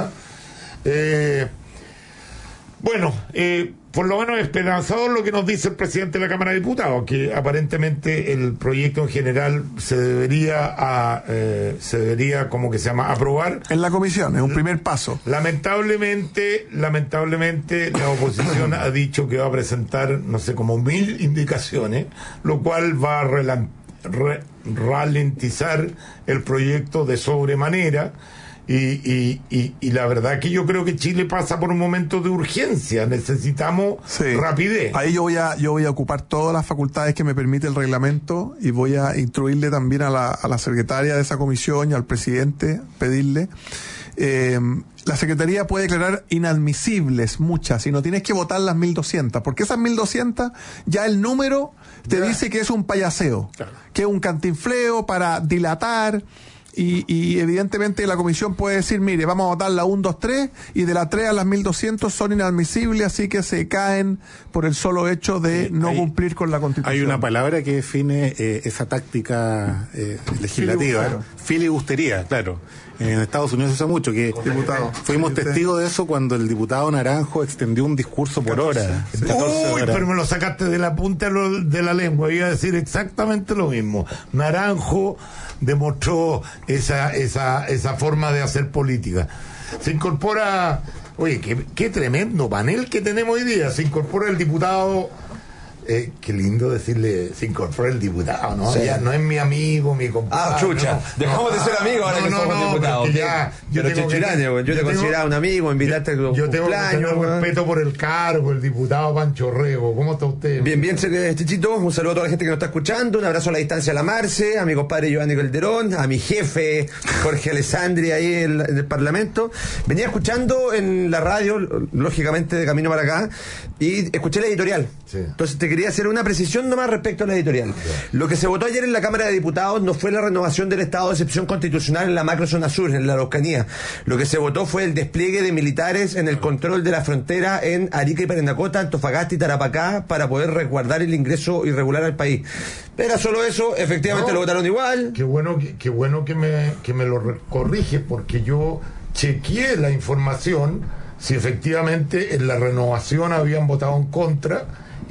Bueno, por lo menos esperanzador lo que nos dice el presidente de la Cámara de Diputados, que aparentemente el proyecto en general se debería como que se llama, aprobar. En la comisión, es un primer paso. Lamentablemente la oposición ha dicho que va a presentar, no sé, como 1000 indicaciones, lo cual va a ralentizar el proyecto de sobremanera. Y la verdad que yo creo que Chile pasa por un momento de urgencia. Necesitamos rapidez. Ahí yo voy a ocupar todas las facultades que me permite el reglamento y voy a instruirle también a la secretaria de esa comisión y al presidente, pedirle. La Secretaría puede declarar inadmisibles muchas y no tienes que votar las 1200, porque esas 1200 ya el número te dice que es un payaseo, que es un cantinfleo para dilatar. Y evidentemente la comisión puede decir, mire, vamos a votar la 1, 2, 3 y de la 3 a las 1200 son inadmisibles, así que se caen por el solo hecho de no cumplir con la Constitución. Hay una palabra que define esa táctica legislativa, filibustería, claro. En Estados Unidos se usa mucho, que fuimos testigos de eso cuando el diputado Naranjo extendió un discurso por hora. 14 horas. Pero me lo sacaste de la punta de la lengua, iba a decir exactamente lo mismo. Naranjo demostró esa forma de hacer política. Se incorpora, oye, qué tremendo panel que tenemos hoy día. Se incorpora el diputado, qué lindo decirle, se incorpora el diputado, ¿no? Sí. Ya no es mi amigo, mi compadre. Chucha, no, dejamos de ser amigos ahora que somos diputados. Yo te consideraba un amigo, invitarte a tu cumpleaños. Yo tengo respeto por el cargo, el diputado Pancho Rego. ¿Cómo está usted? Bien, Chichito. Un saludo a toda la gente que nos está escuchando. Un abrazo a la distancia a la Marce, a mi compadre Giovanni Calderón, a mi jefe Jorge Alessandri ahí en el Parlamento. Venía escuchando en la radio, lógicamente de camino para acá, y escuché la editorial. Sí. Entonces te quería hacer una precisión nomás respecto a la editorial. Lo que se votó ayer en la Cámara de Diputados no fue la renovación del estado de excepción constitucional en la macrozona sur, en la Araucanía. Lo que se votó fue el despliegue de militares en el control de la frontera en Arica y Parinacota, Antofagasta y Tarapacá para poder resguardar el ingreso irregular al país. Era solo eso, efectivamente lo votaron igual. Qué bueno que me lo corrige, porque yo chequeé la información si efectivamente en la renovación habían votado en contra.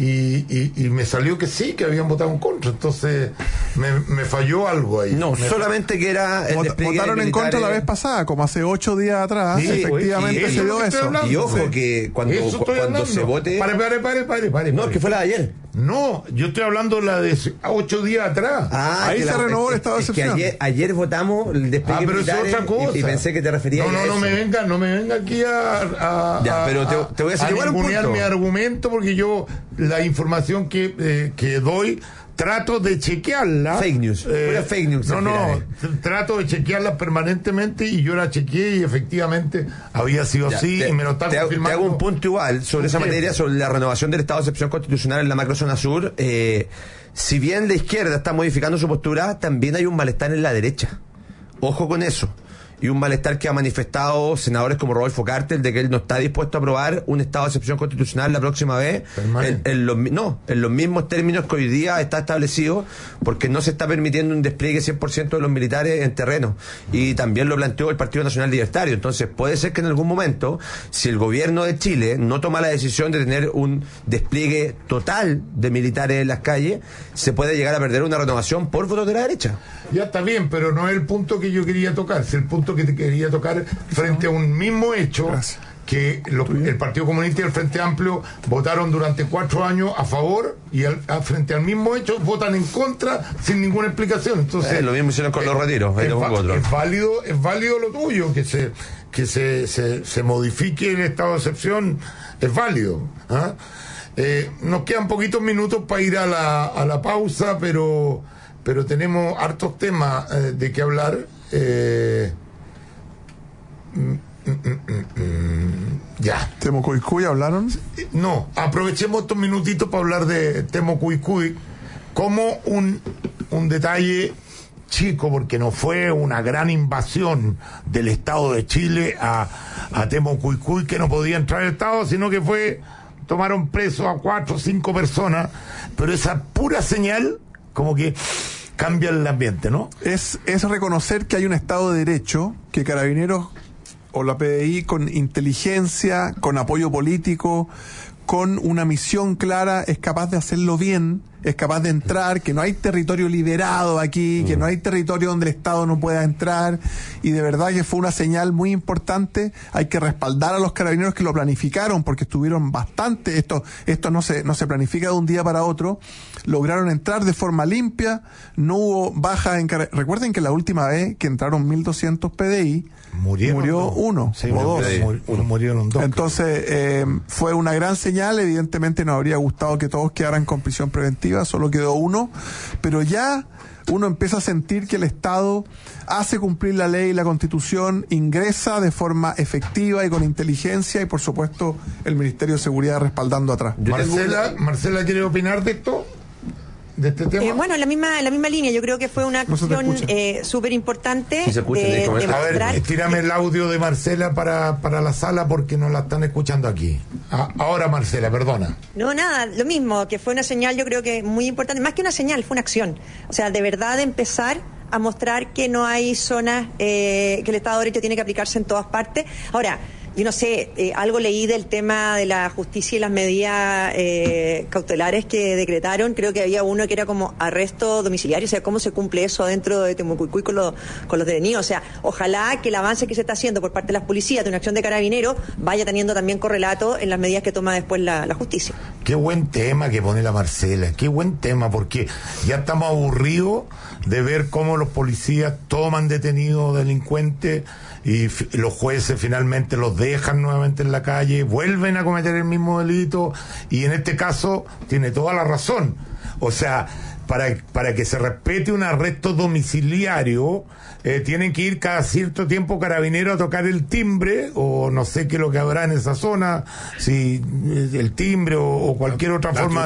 Y me salió que sí, que habían votado en contra. Entonces me falló algo ahí. No, solamente que era el votaron en contra la vez pasada, como hace 8 días atrás. Sí, efectivamente se dio eso. Y ojo que cuando se vote... Pare. No, que fue la de ayer. No, yo estoy hablando la de 8 días atrás. Ahí se renovó el estado de excepción. Que ayer votamos el despliegue militar. Es otra cosa. Y pensé que te referías a eso. No me venga aquí ya, pero te voy a decir igual un punto. Mi argumento, porque yo la información que doy trato de chequearla. Fake news. Fake news. Trato de chequearla permanentemente, y yo la chequeé y efectivamente había sido así, y me lo están confirmando. Te hago un punto igual sobre esa materia, sobre la renovación del estado de excepción constitucional en la macrozona sur. Si bien la izquierda está modificando su postura, también hay un malestar en la derecha. Ojo con eso. Y un malestar que ha manifestado senadores como Rodolfo Carter, de que él no está dispuesto a aprobar un estado de excepción constitucional la próxima vez en los mismos términos que hoy día está establecido, porque no se está permitiendo un despliegue 100% de los militares en terreno. Y también lo planteó el Partido Nacional Libertario. Entonces puede ser que en algún momento, si el gobierno de Chile no toma la decisión de tener un despliegue total de militares en las calles, se puede llegar a perder una renovación por votos de la derecha. Ya está bien, pero no es el punto que yo quería tocar. Es el punto que te quería tocar frente a un mismo hecho. Gracias. Que el Partido Comunista y el Frente Amplio votaron durante 4 años a favor, y frente al mismo hecho votan en contra sin ninguna explicación. Entonces lo mismo hicieron con los retiros. Es válido lo tuyo, que que se modifique el estado de excepción es válido. ¿Ah? Nos quedan poquitos minutos para ir a la pausa, pero tenemos hartos temas de qué hablar. Ya. ¿Temucuicui hablaron? No, aprovechemos estos minutitos para hablar de Temucuicui como un detalle chico, porque no fue una gran invasión del Estado de Chile a Temucuicui, que no podía entrar al Estado, sino que tomaron preso a 4 o 5 personas, pero esa pura señal como que cambia el ambiente, ¿no? Es reconocer que hay un Estado de Derecho, que Carabineros o la PDI con inteligencia, con apoyo político, con una misión clara, es capaz de hacerlo bien, es capaz de entrar, que no hay territorio liberado aquí, que no hay territorio donde el Estado no pueda entrar, y de verdad que fue una señal muy importante. Hay que respaldar a los carabineros que lo planificaron, porque estuvieron bastante, esto no se planifica de un día para otro, lograron entrar de forma limpia, no hubo bajas recuerden que la última vez que entraron 1.200 PDI, murió uno, sí, o dos. Murieron dos. Entonces, fue una gran señal. Evidentemente nos habría gustado que todos quedaran con prisión preventiva, solo quedó uno, pero ya uno empieza a sentir que el Estado hace cumplir la ley y la Constitución, ingresa de forma efectiva y con inteligencia, y por supuesto el Ministerio de Seguridad respaldando atrás. Marcela, ¿quiere opinar de esto? ¿De este tema? Bueno, en la misma línea, yo creo que fue una acción súper importante. Sí, a ver, tírame el audio de Marcela para la sala, porque no la están escuchando aquí. Ahora, Marcela, perdona. No, nada, lo mismo, que fue una señal, yo creo que muy importante, más que una señal, fue una acción. O sea, de verdad empezar a mostrar que no hay zonas, que el Estado de Derecho tiene que aplicarse en todas partes. Ahora, yo no sé, algo leí del tema de la justicia y las medidas cautelares que decretaron. Creo que había uno que era como arresto domiciliario. O sea, ¿cómo se cumple eso dentro de Temucuicui con los detenidos? O sea, ojalá que el avance que se está haciendo por parte de las policías de una acción de carabineros vaya teniendo también correlato en las medidas que toma después la justicia. Qué buen tema que pone la Marcela, qué buen tema, porque ya estamos aburridos de ver cómo los policías toman detenidos delincuentes y los jueces finalmente los dejan nuevamente en la calle, vuelven a cometer el mismo delito, y en este caso tiene toda la razón. O sea, para que se respete un arresto domiciliario, tienen que ir cada cierto tiempo carabineros a tocar el timbre, o no sé qué es lo que habrá en esa zona, si el timbre o cualquier otra forma.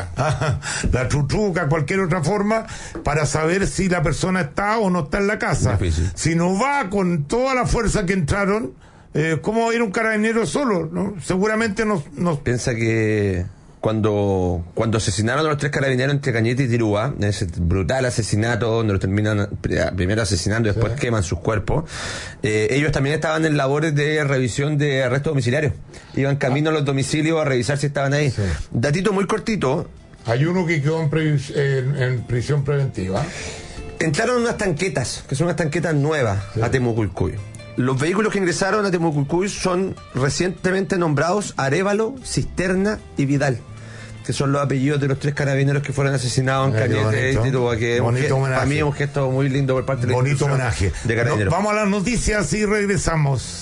La trutruca, cualquier otra forma, para saber si la persona está o no está en la casa. Si no va con toda la fuerza que entraron, ¿cómo va a ir un carabinero solo? ¿No? Seguramente nos... Piensa que cuando asesinaron a los 3 carabineros entre Cañete y Tirúa, ese brutal asesinato donde los terminan primero asesinando y después queman sus cuerpos, ellos también estaban en labores de revisión de arrestos domiciliarios. Iban camino a los domicilios a revisar si estaban ahí. Datito muy cortito. Hay uno que quedó en prisión preventiva. Entraron unas tanquetas, que son unas tanquetas nuevas a Temucuicui. Los vehículos que ingresaron a Temucuicui son recientemente nombrados Arévalo, Cisterna y Vidal, que son los apellidos de los 3 carabineros que fueron asesinados en Cañete y Tirúa, que para mí es un gesto muy lindo por parte de la bonito homenaje de carabineros. Vamos a las noticias y regresamos.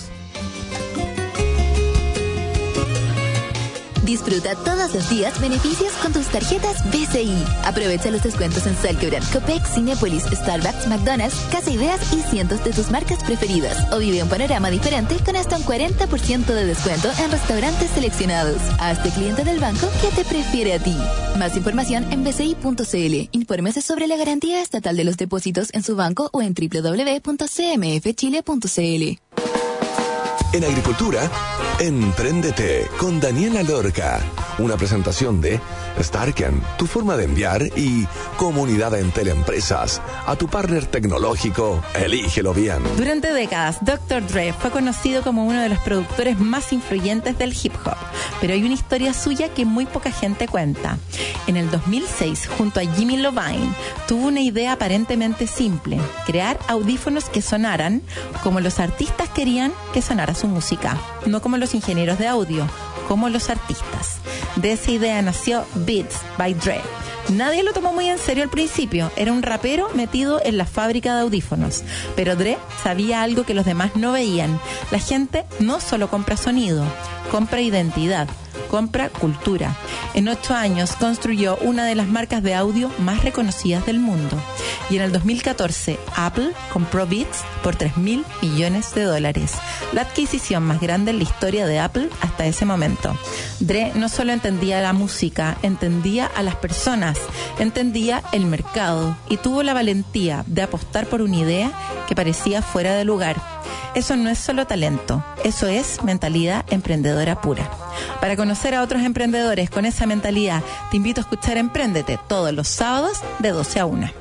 Disfruta todos los días beneficios con tus tarjetas BCI. Aprovecha los descuentos en Salquebran, Copec, Cinépolis, Starbucks, McDonald's, Casa Ideas y cientos de tus marcas preferidas. O vive un panorama diferente con hasta un 40% de descuento en restaurantes seleccionados. Hazte cliente del banco que te prefiere a ti. Más información en bci.cl. Infórmese sobre la garantía estatal de los depósitos en su banco o en www.cmfchile.cl. En Agricultura, Empréndete con Daniela Lorca. Una presentación de Starken, tu forma de enviar, y Comunidad en Teleempresas. A tu partner tecnológico, elígelo bien. Durante décadas, Dr. Dre fue conocido como uno de los productores más influyentes del hip hop, pero hay una historia suya que muy poca gente cuenta. En el 2006, junto a Jimmy Iovine, tuvo una idea aparentemente simple: crear audífonos que sonaran como los artistas querían que sonara su música, no como los ingenieros de audio, como los artistas. De esa idea nació Beats by Dre. Nadie lo tomó muy en serio al principio, era un rapero metido en la fábrica de audífonos, pero Dre sabía algo que los demás no veían. La gente no solo compra sonido, compra identidad, compra cultura. En 8 años construyó una de las marcas de audio más reconocidas del mundo. Y en el 2014, Apple compró Beats por $3.000 millones. La adquisición más grande en la historia de Apple hasta ese momento. Dre no solo entendía la música, entendía a las personas, entendía el mercado y tuvo la valentía de apostar por una idea que parecía fuera de lugar. Eso no es solo talento, eso es mentalidad emprendedora pura. Para conocer a otros emprendedores con esa mentalidad, te invito a escuchar Empréndete todos los sábados de 12 a 1.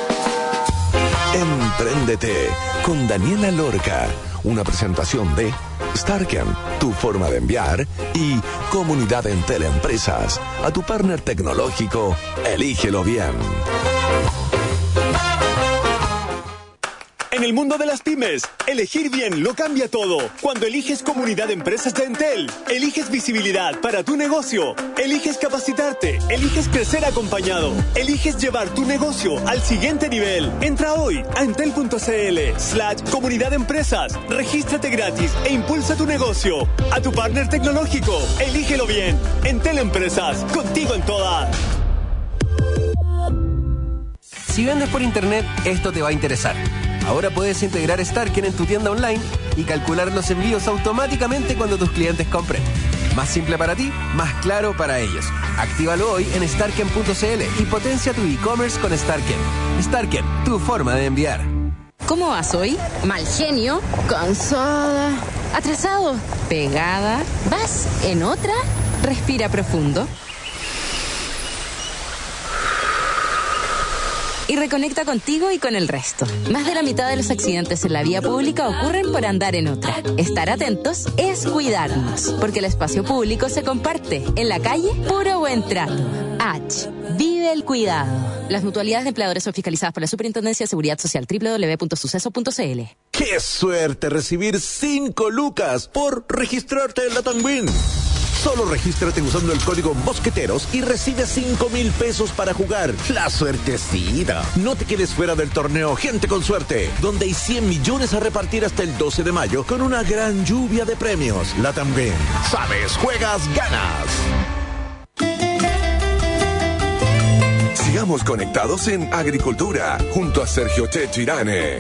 Empréndete con Daniela Lorca, una presentación de Starken, tu forma de enviar, y Comunidad Entel Empresas. A tu partner tecnológico, elígelo bien. En el mundo de las pymes, elegir bien lo cambia todo. Cuando eliges Comunidad de Empresas de Entel, eliges visibilidad para tu negocio, eliges capacitarte, eliges crecer acompañado, eliges llevar tu negocio al siguiente nivel. Entra hoy a entel.cl/Comunidad de Empresas, regístrate gratis e impulsa tu negocio. A tu partner tecnológico, elígelo bien. Entel Empresas, contigo en todas. Si vendes por internet, esto te va a interesar. Ahora puedes integrar Starken en tu tienda online y calcular los envíos automáticamente cuando tus clientes compren. Más simple para ti, más claro para ellos. Actívalo hoy en starken.cl y potencia tu e-commerce con Starken. Starken, tu forma de enviar. ¿Cómo vas hoy? Mal genio, cansada, atrasado, pegada. ¿Vas en otra? Respira profundo. Y reconecta contigo y con el resto. Más de la mitad de los accidentes en la vía pública ocurren por andar en otra. Estar atentos es cuidarnos, porque el espacio público se comparte. En la calle, puro buen trato. H. Vive el cuidado. Las mutualidades de empleadores son fiscalizadas por la Superintendencia de Seguridad Social. www.suceso.cl. ¡Qué suerte recibir 5 lucas por registrarte en la Tanguin! Solo regístrate usando el código Mosqueteros y recibe 5,000 pesos para jugar. ¡La suertecita! No te quedes fuera del torneo Gente con Suerte, donde hay 100 millones a repartir hasta el 12 de mayo con una gran lluvia de premios. La Tanguin. Sabes, juegas, ganas. Sigamos conectados en Agricultura, junto a Sergio Checho Irane.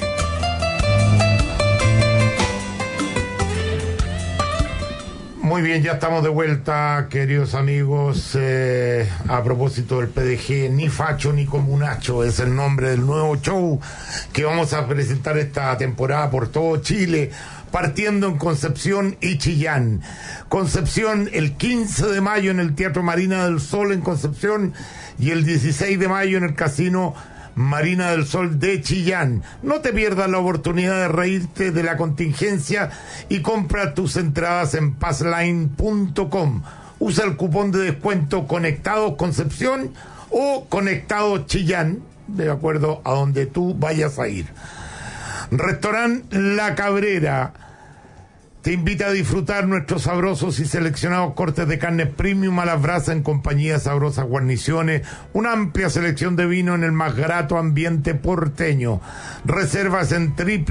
Muy bien, ya estamos de vuelta, queridos amigos. A propósito del PDG, ni facho ni comunacho es el nombre del nuevo show que vamos a presentar esta temporada por todo Chile, partiendo en Concepción y Chillán. Concepción el 15 de mayo en el Teatro Marina del Sol en Concepción y el 16 de mayo en el Casino Marina del Sol de Chillán. No te pierdas la oportunidad de reírte de la contingencia y compra tus entradas en passline.com. Usa el cupón de descuento Conectados Concepción o Conectados Chillán, de acuerdo a donde tú vayas a ir. Restaurante La Cabrera te invita a disfrutar nuestros sabrosos y seleccionados cortes de carne premium a las brasas en compañía de sabrosas guarniciones, una amplia selección de vino en el más grato ambiente porteño. Reservas en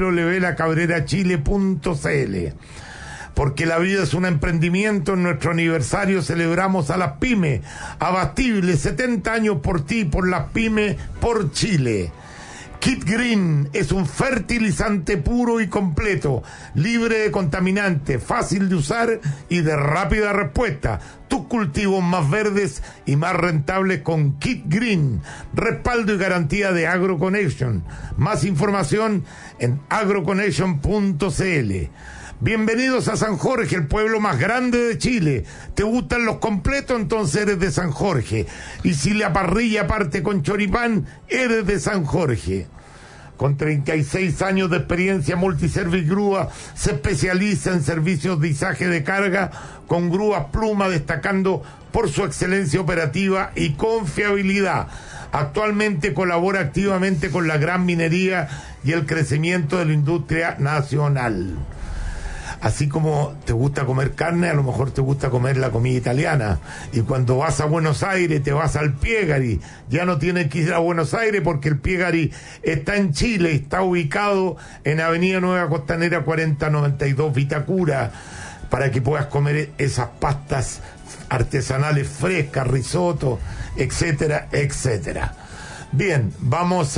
www.lacabrerachile.cl. Porque la vida es un emprendimiento. En nuestro aniversario celebramos a las pymes. Abastible, 70 años por ti, por las pymes, por Chile. Kit Green es un fertilizante puro y completo, libre de contaminantes, fácil de usar y de rápida respuesta. Tus cultivos más verdes y más rentables con Kit Green. Respaldo y garantía de AgroConnection. Más información en agroconnection.cl. Bienvenidos a San Jorge, el pueblo más grande de Chile. ¿Te gustan los completos? Entonces eres de San Jorge. Y si la parrilla parte con choripán, eres de San Jorge. Con 36 años de experiencia, Multiservice Grúa se especializa en servicios de izaje de carga con grúas Pluma, destacando por su excelencia operativa y confiabilidad. Actualmente colabora activamente con la gran minería y el crecimiento de la industria nacional. Así como te gusta comer carne, a lo mejor te gusta comer la comida italiana. Y cuando vas a Buenos Aires, te vas al Piegari. Ya no tienes que ir a Buenos Aires porque el Piegari está en Chile, está ubicado en Avenida Nueva Costanera 4092 Vitacura, para que puedas comer esas pastas artesanales frescas, risotto, etcétera, etcétera. Bien, vamos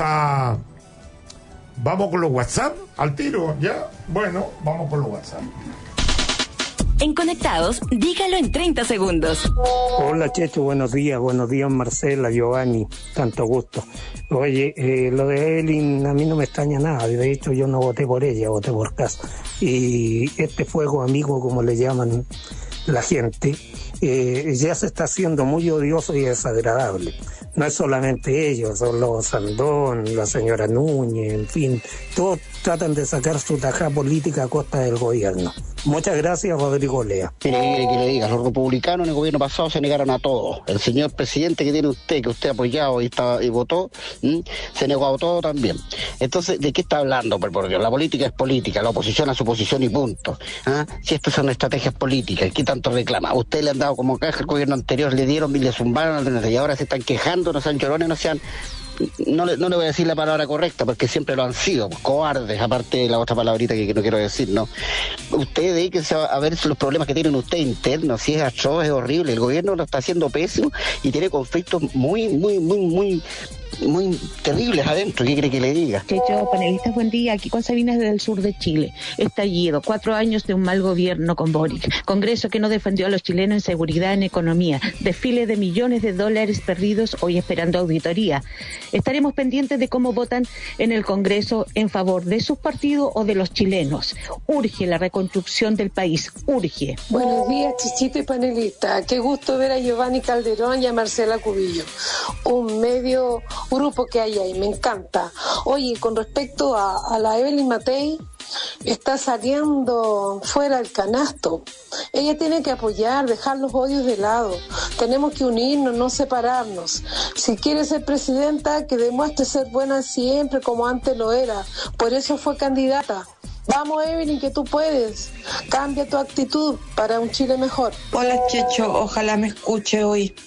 con los WhatsApp al tiro, ¿ya? Bueno, vamos con los WhatsApp. En Conectados, dígalo en 30 segundos. Hola Checho, buenos días Marcela, Giovanni, tanto gusto. Oye, lo de Evelyn a mí no me extraña nada, de hecho yo no voté por ella, voté por Kast. Y este fuego amigo, como le llaman la gente, ya se está haciendo muy odioso y desagradable. No es solamente ellos, son los Sandón, la señora Núñez, en fin, todos tratan de sacar su tajada política a costa del gobierno. Muchas gracias, Rodrigo Lea. Mire, que le diga, los republicanos en el gobierno pasado se negaron a todo. El señor presidente que tiene usted, que usted ha apoyado y votó, se negó a todo también. Entonces, ¿de qué está hablando? Porque la política es política, la oposición a su posición y punto. Si estas son estrategias políticas, ¿qué tanto reclama? Usted le han dado como caja al gobierno anterior, le dieron y le zumbaron, y ahora se están quejando, no sean llorones, no sean... No le voy a decir la palabra correcta porque siempre lo han sido, cobardes, aparte de la otra palabrita que no quiero decir, ¿no? Ustedes dedíquense a ver los problemas que tienen ustedes internos, si es atroz, es horrible, el gobierno lo está haciendo pésimo y tiene conflictos muy terribles adentro. ¿Qué cree que le diga? Checho, panelistas, buen día. Aquí con Sabina desde el sur de Chile. Estallido, 4 años de un mal gobierno con Boric. Congreso que no defendió a los chilenos en seguridad, en economía. Desfile de millones de dólares perdidos, hoy esperando auditoría. Estaremos pendientes de cómo votan en el Congreso en favor de sus partidos o de los chilenos. Urge la reconstrucción del país, urge. Buenos días, Chichito y panelista. Qué gusto ver a Giovanni Calderón y a Marcela Cubillo. Un medio grupo que hay ahí, me encanta. Oye, con respecto a la Evelyn Matei, está saliendo fuera del canasto. Ella tiene que apoyar, dejar los odios de lado. Tenemos que unirnos, no separarnos. Si quiere ser presidenta, que demuestre ser buena siempre como antes lo era. Por eso fue candidata. Vamos, Evelyn, que tú puedes. Cambia tu actitud para un Chile mejor. Hola, Checho, ojalá me escuche hoy.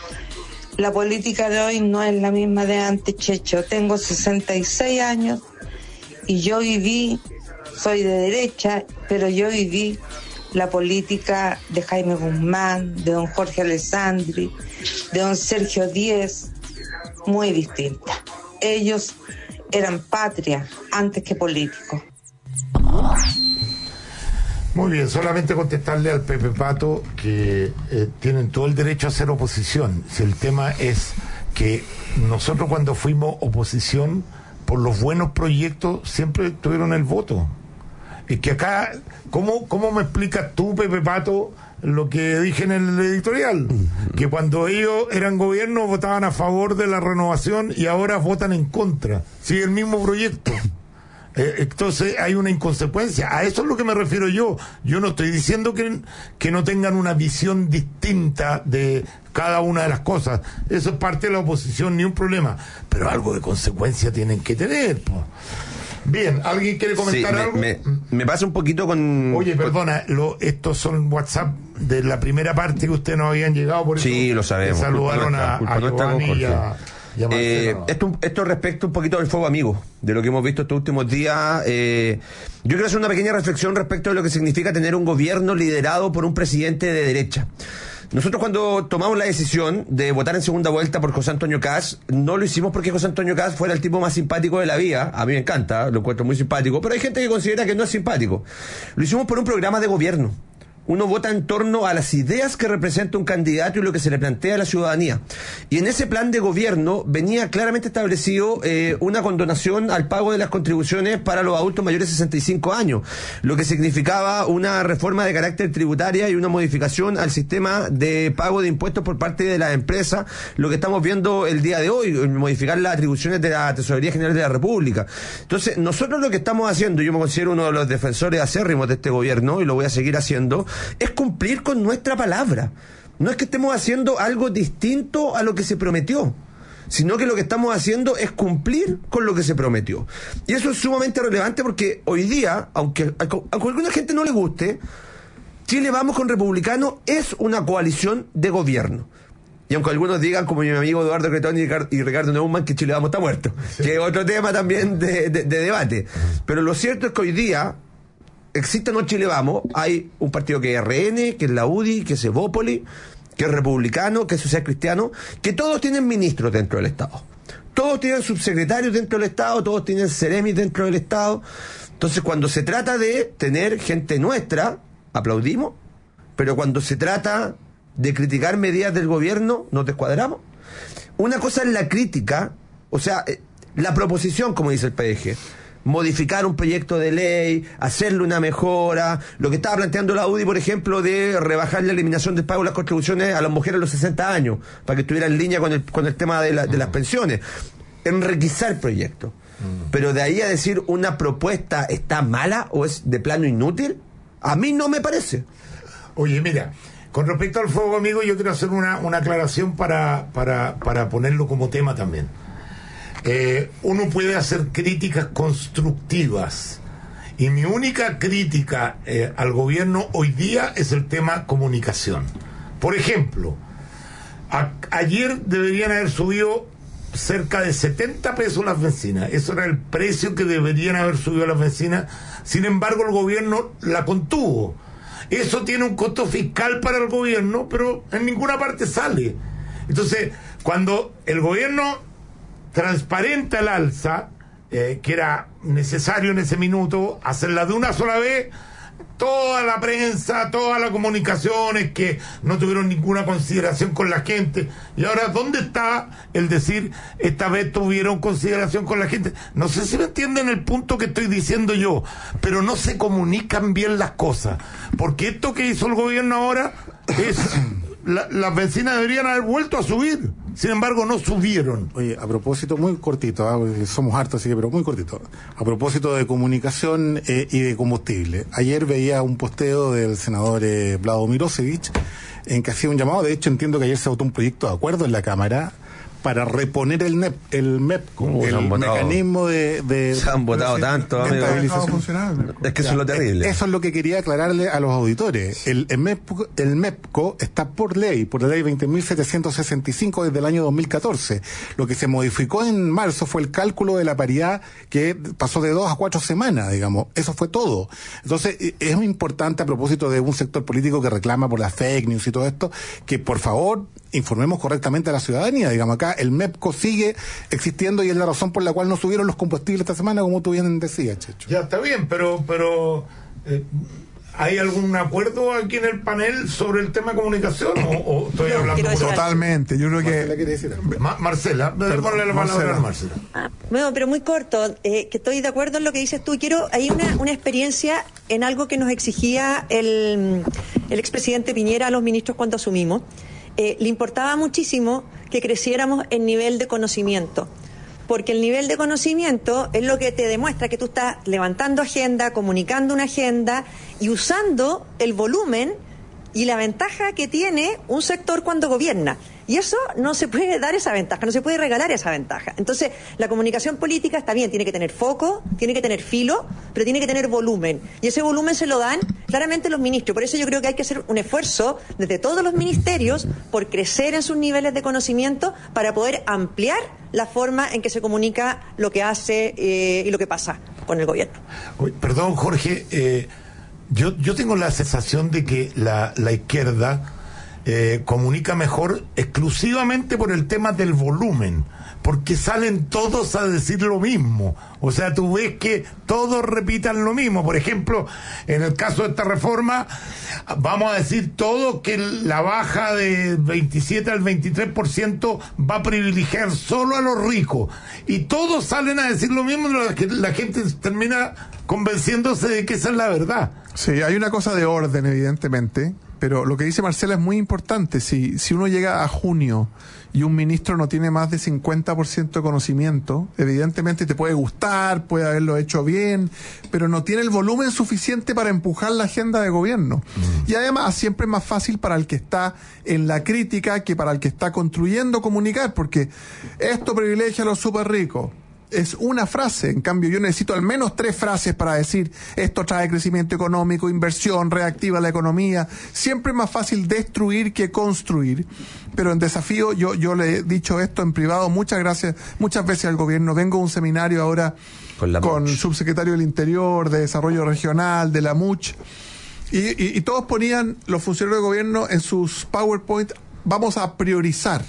La política de hoy no es la misma de antes, Checho. Tengo 66 años y yo viví, soy de derecha, pero yo viví la política de Jaime Guzmán, de don Jorge Alessandri, de don Sergio Díez, muy distinta. Ellos eran patria antes que políticos. Muy bien, solamente contestarle al Pepe Pato que tienen todo el derecho a hacer oposición. Si el tema es que nosotros cuando fuimos oposición, por los buenos proyectos, siempre tuvieron el voto. Es que acá, ¿cómo me explicas tú, Pepe Pato, lo que dije en el editorial? Que cuando ellos eran gobierno votaban a favor de la renovación y ahora votan en contra. Sí, el mismo proyecto. Entonces hay una inconsecuencia. A eso es lo que me refiero yo. Yo no estoy diciendo que no tengan una visión distinta de cada una de las cosas. Eso es parte de la oposición, ni un problema. Pero algo de consecuencia tienen que tener, po. Bien, ¿alguien quiere comentar algo? Me pasa un poquito con... Oye, perdona, estos son WhatsApp de la primera parte que ustedes no habían llegado, por eso... Sí, lo sabemos. Saludaron a Giovanni y a... Esto respecto un poquito del fuego amigo, de lo que hemos visto estos últimos días. Yo quiero hacer una pequeña reflexión respecto de lo que significa tener un gobierno liderado por un presidente de derecha. Nosotros cuando tomamos la decisión de votar en segunda vuelta por José Antonio Kast, no lo hicimos porque José Antonio Kast fuera el tipo más simpático de la vida. A mí me encanta, lo encuentro muy simpático, pero hay gente que considera que no es simpático. Lo hicimos por un programa de gobierno. Uno vota en torno a las ideas que representa un candidato y lo que se le plantea a la ciudadanía. Y en ese plan de gobierno venía claramente establecido una condonación al pago de las contribuciones para los adultos mayores de 65 años, lo que significaba una reforma de carácter tributaria y una modificación al sistema de pago de impuestos por parte de las empresas, lo que estamos viendo el día de hoy, modificar las atribuciones de la Tesorería General de la República. Entonces, nosotros lo que estamos haciendo, yo me considero uno de los defensores acérrimos de este gobierno y lo voy a seguir haciendo, es cumplir con nuestra palabra. No es que estemos haciendo algo distinto a lo que se prometió. sino que lo que estamos haciendo es cumplir con lo que se prometió. Y eso es sumamente relevante porque hoy día, aunque a alguna gente no le guste, Chile Vamos con Republicanos es una coalición de gobierno. Y aunque algunos digan, como mi amigo Eduardo Cretón y Ricardo Neumann, que Chile Vamos está muerto, que es otro tema también de debate. Pero lo cierto es que hoy día existe no Chile Vamos, hay un partido que es RN, que es la UDI, que es Evópoli, que es republicano, que es social cristiano, que todos tienen ministros dentro del Estado. Todos tienen subsecretarios dentro del Estado, todos tienen seremis dentro del Estado. Entonces, cuando se trata de tener gente nuestra, aplaudimos, pero cuando se trata de criticar medidas del gobierno, nos descuadramos. Una cosa es la crítica, o sea, la proposición, como dice el PDG, modificar un proyecto de ley, hacerle una mejora, lo que estaba planteando la UDI, por ejemplo, de rebajar la eliminación del pago de las contribuciones a las mujeres a los 60 años, para que estuviera en línea con el tema de las pensiones, enriquecer proyectos. Pero de ahí a decir una propuesta está mala o es de plano inútil, a mí no me parece. Oye, mira, con respecto al fuego amigo, yo quiero hacer una aclaración para ponerlo como tema también. Uno puede hacer críticas constructivas y mi única crítica al gobierno hoy día es el tema comunicación. Por ejemplo, ayer deberían haber subido cerca de 70 pesos las bencinas. Eso era el precio que deberían haber subido las bencinas. Sin embargo, el gobierno la contuvo. Eso tiene un costo fiscal para el gobierno, pero en ninguna parte sale. Entonces, cuando el gobierno transparenta el alza, que era necesario en ese minuto hacerla de una sola vez, toda la prensa, todas las comunicaciones que no tuvieron ninguna consideración con la gente. Y ahora, ¿dónde está el decir esta vez tuvieron consideración con la gente? No sé si me entienden el punto que estoy diciendo yo, pero no se comunican bien las cosas, porque esto que hizo el gobierno ahora es las bencinas deberían haber vuelto a subir, sin embargo no subieron. Oye, a propósito, muy cortito, somos hartos, así que, pero muy cortito, a propósito de comunicación y de combustible, ayer veía un posteo del senador Vlado Mirosevic en que hacía un llamado. De hecho, entiendo que ayer se votó un proyecto de acuerdo en la Cámara para reponer el MEPCO, el mecanismo de se han votado tanto, amigo. Es que eso es lo terrible. Eso es lo que quería aclararle a los auditores. El MEPCO está por la ley 20.765 desde el año 2014. Lo que se modificó en marzo fue el cálculo de la paridad, que pasó de 2 a 4 semanas, digamos. Eso fue todo. Entonces, es muy importante, a propósito de un sector político que reclama por las fake news y todo esto, que por favor informemos correctamente a la ciudadanía. Digamos, acá el MEPCO sigue existiendo y es la razón por la cual no subieron los combustibles esta semana, como tú bien decías, Checho. Ya está bien, pero ¿hay algún acuerdo aquí en el panel sobre el tema de comunicación? ¿O estoy hablando totalmente? Yo creo que Marcela, ponle la palabra a Marcela. Bueno, pero muy corto, que estoy de acuerdo en lo que dices tú. Hay una experiencia en algo que nos exigía el expresidente Piñera a los ministros cuando asumimos. Le importaba muchísimo que creciéramos en nivel de conocimiento, porque el nivel de conocimiento es lo que te demuestra que tú estás levantando agenda, comunicando una agenda y usando el volumen y la ventaja que tiene un sector cuando gobierna. Y eso no se puede dar esa ventaja, no se puede regalar esa ventaja. Entonces, la comunicación política está bien, tiene que tener foco, tiene que tener filo, pero tiene que tener volumen. Y ese volumen se lo dan claramente los ministros. Por eso yo creo que hay que hacer un esfuerzo desde todos los ministerios por crecer en sus niveles de conocimiento para poder ampliar la forma en que se comunica lo que hace y lo que pasa con el gobierno. Perdón, Jorge, yo tengo la sensación de que la izquierda comunica mejor exclusivamente por el tema del volumen, porque salen todos a decir lo mismo. O sea, tú ves que todos repitan lo mismo. Por ejemplo, en el caso de esta reforma, vamos a decir todos que la baja de 27 al 23% va a privilegiar solo a los ricos. Y todos salen a decir lo mismo, la gente termina convenciéndose de que esa es la verdad. Sí, hay una cosa de orden, evidentemente, Pero lo que dice Marcela es muy importante. Si uno llega a junio y un ministro no tiene más de 50% de conocimiento, evidentemente te puede gustar, puede haberlo hecho bien, pero no tiene el volumen suficiente para empujar la agenda de gobierno. Y además siempre es más fácil para el que está en la crítica que para el que está construyendo comunicar, porque esto privilegia a los súper ricos. Es una frase, en cambio yo necesito al menos 3 frases para decir esto trae crecimiento económico, inversión, reactiva la economía. Siempre es más fácil destruir que construir, pero en Desafío yo le he dicho esto en privado muchas veces al gobierno. Vengo a un seminario ahora con el subsecretario del Interior, de Desarrollo Regional, de la MUCH, y todos ponían, los funcionarios de gobierno en sus PowerPoint, vamos a priorizar.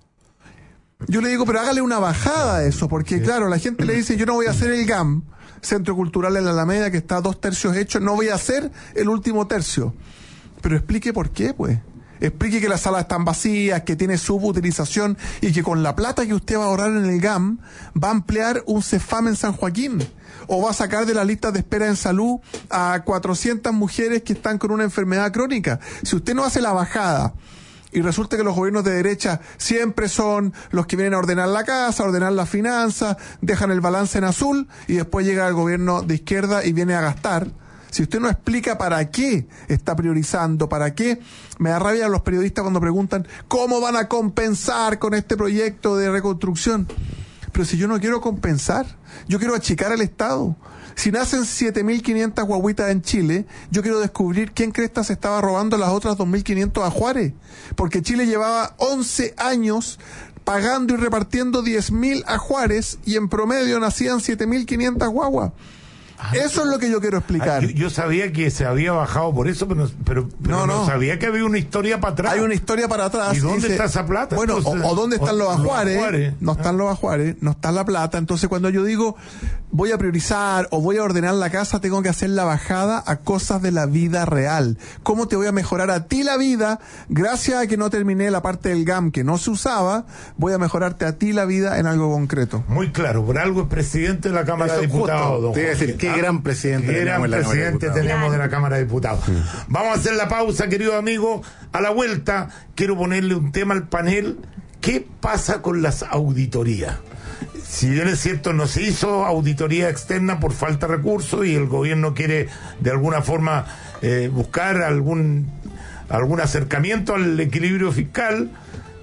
Yo le digo, pero hágale una bajada a eso, porque claro, la gente le dice, yo no voy a hacer el GAM, Centro Cultural en la Alameda, que está 2/3 hecho, no voy a hacer el último tercio. Pero explique por qué, pues. Explique que las salas están vacías, que tiene subutilización y que con la plata que usted va a ahorrar en el GAM, va a ampliar un CEFAM en San Joaquín. O va a sacar de la lista de espera en salud a 400 mujeres que están con una enfermedad crónica. Si usted no hace la bajada, y resulta que los gobiernos de derecha siempre son los que vienen a ordenar la casa, a ordenar las finanzas, dejan el balance en azul y después llega el gobierno de izquierda y viene a gastar. Si usted no explica para qué está priorizando, para qué, me da rabia a los periodistas cuando preguntan ¿cómo van a compensar con este proyecto de reconstrucción? Pero si yo no quiero compensar, yo quiero achicar al Estado. Si nacen 7.500 guaguitas en Chile, yo quiero descubrir quién cresta se estaba robando las otras 2.500 ajuares. Porque Chile llevaba 11 años pagando y repartiendo 10.000 ajuares y en promedio nacían 7.500 guaguas. Eso es lo que yo quiero explicar. Yo sabía que se había bajado por eso, pero no sabía que había una historia para atrás. Hay una historia para atrás. ¿Y dónde está esa plata? Bueno, entonces, o dónde están los ajuares. No están los ajuares, no está la plata. Entonces cuando yo digo voy a priorizar o voy a ordenar la casa, tengo que hacer la bajada a cosas de la vida real. ¿Cómo te voy a mejorar a ti la vida? Gracias a que no terminé la parte del GAM que no se usaba, voy a mejorarte a ti la vida en algo concreto. Muy claro, por algo es presidente de la Cámara de Diputados. Te iba a decir, qué gran presidente tenemos de la Cámara de Diputados. Vamos a hacer la pausa, querido amigo. A la vuelta quiero ponerle un tema al panel. ¿Qué pasa con las auditorías? Si bien es cierto, no se hizo auditoría externa por falta de recursos y el gobierno quiere de alguna forma buscar algún acercamiento al equilibrio fiscal,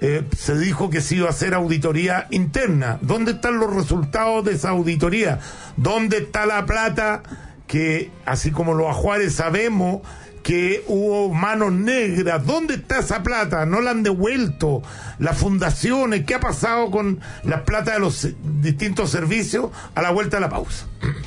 se dijo que se iba a hacer auditoría interna. ¿Dónde están los resultados de esa auditoría? ¿Dónde está la plata que, así como los ajuares sabemos que hubo manos negras? ¿Dónde está esa plata? ¿No la han devuelto las fundaciones? ¿Qué ha pasado con las plata de los distintos servicios? A la vuelta de la pausa.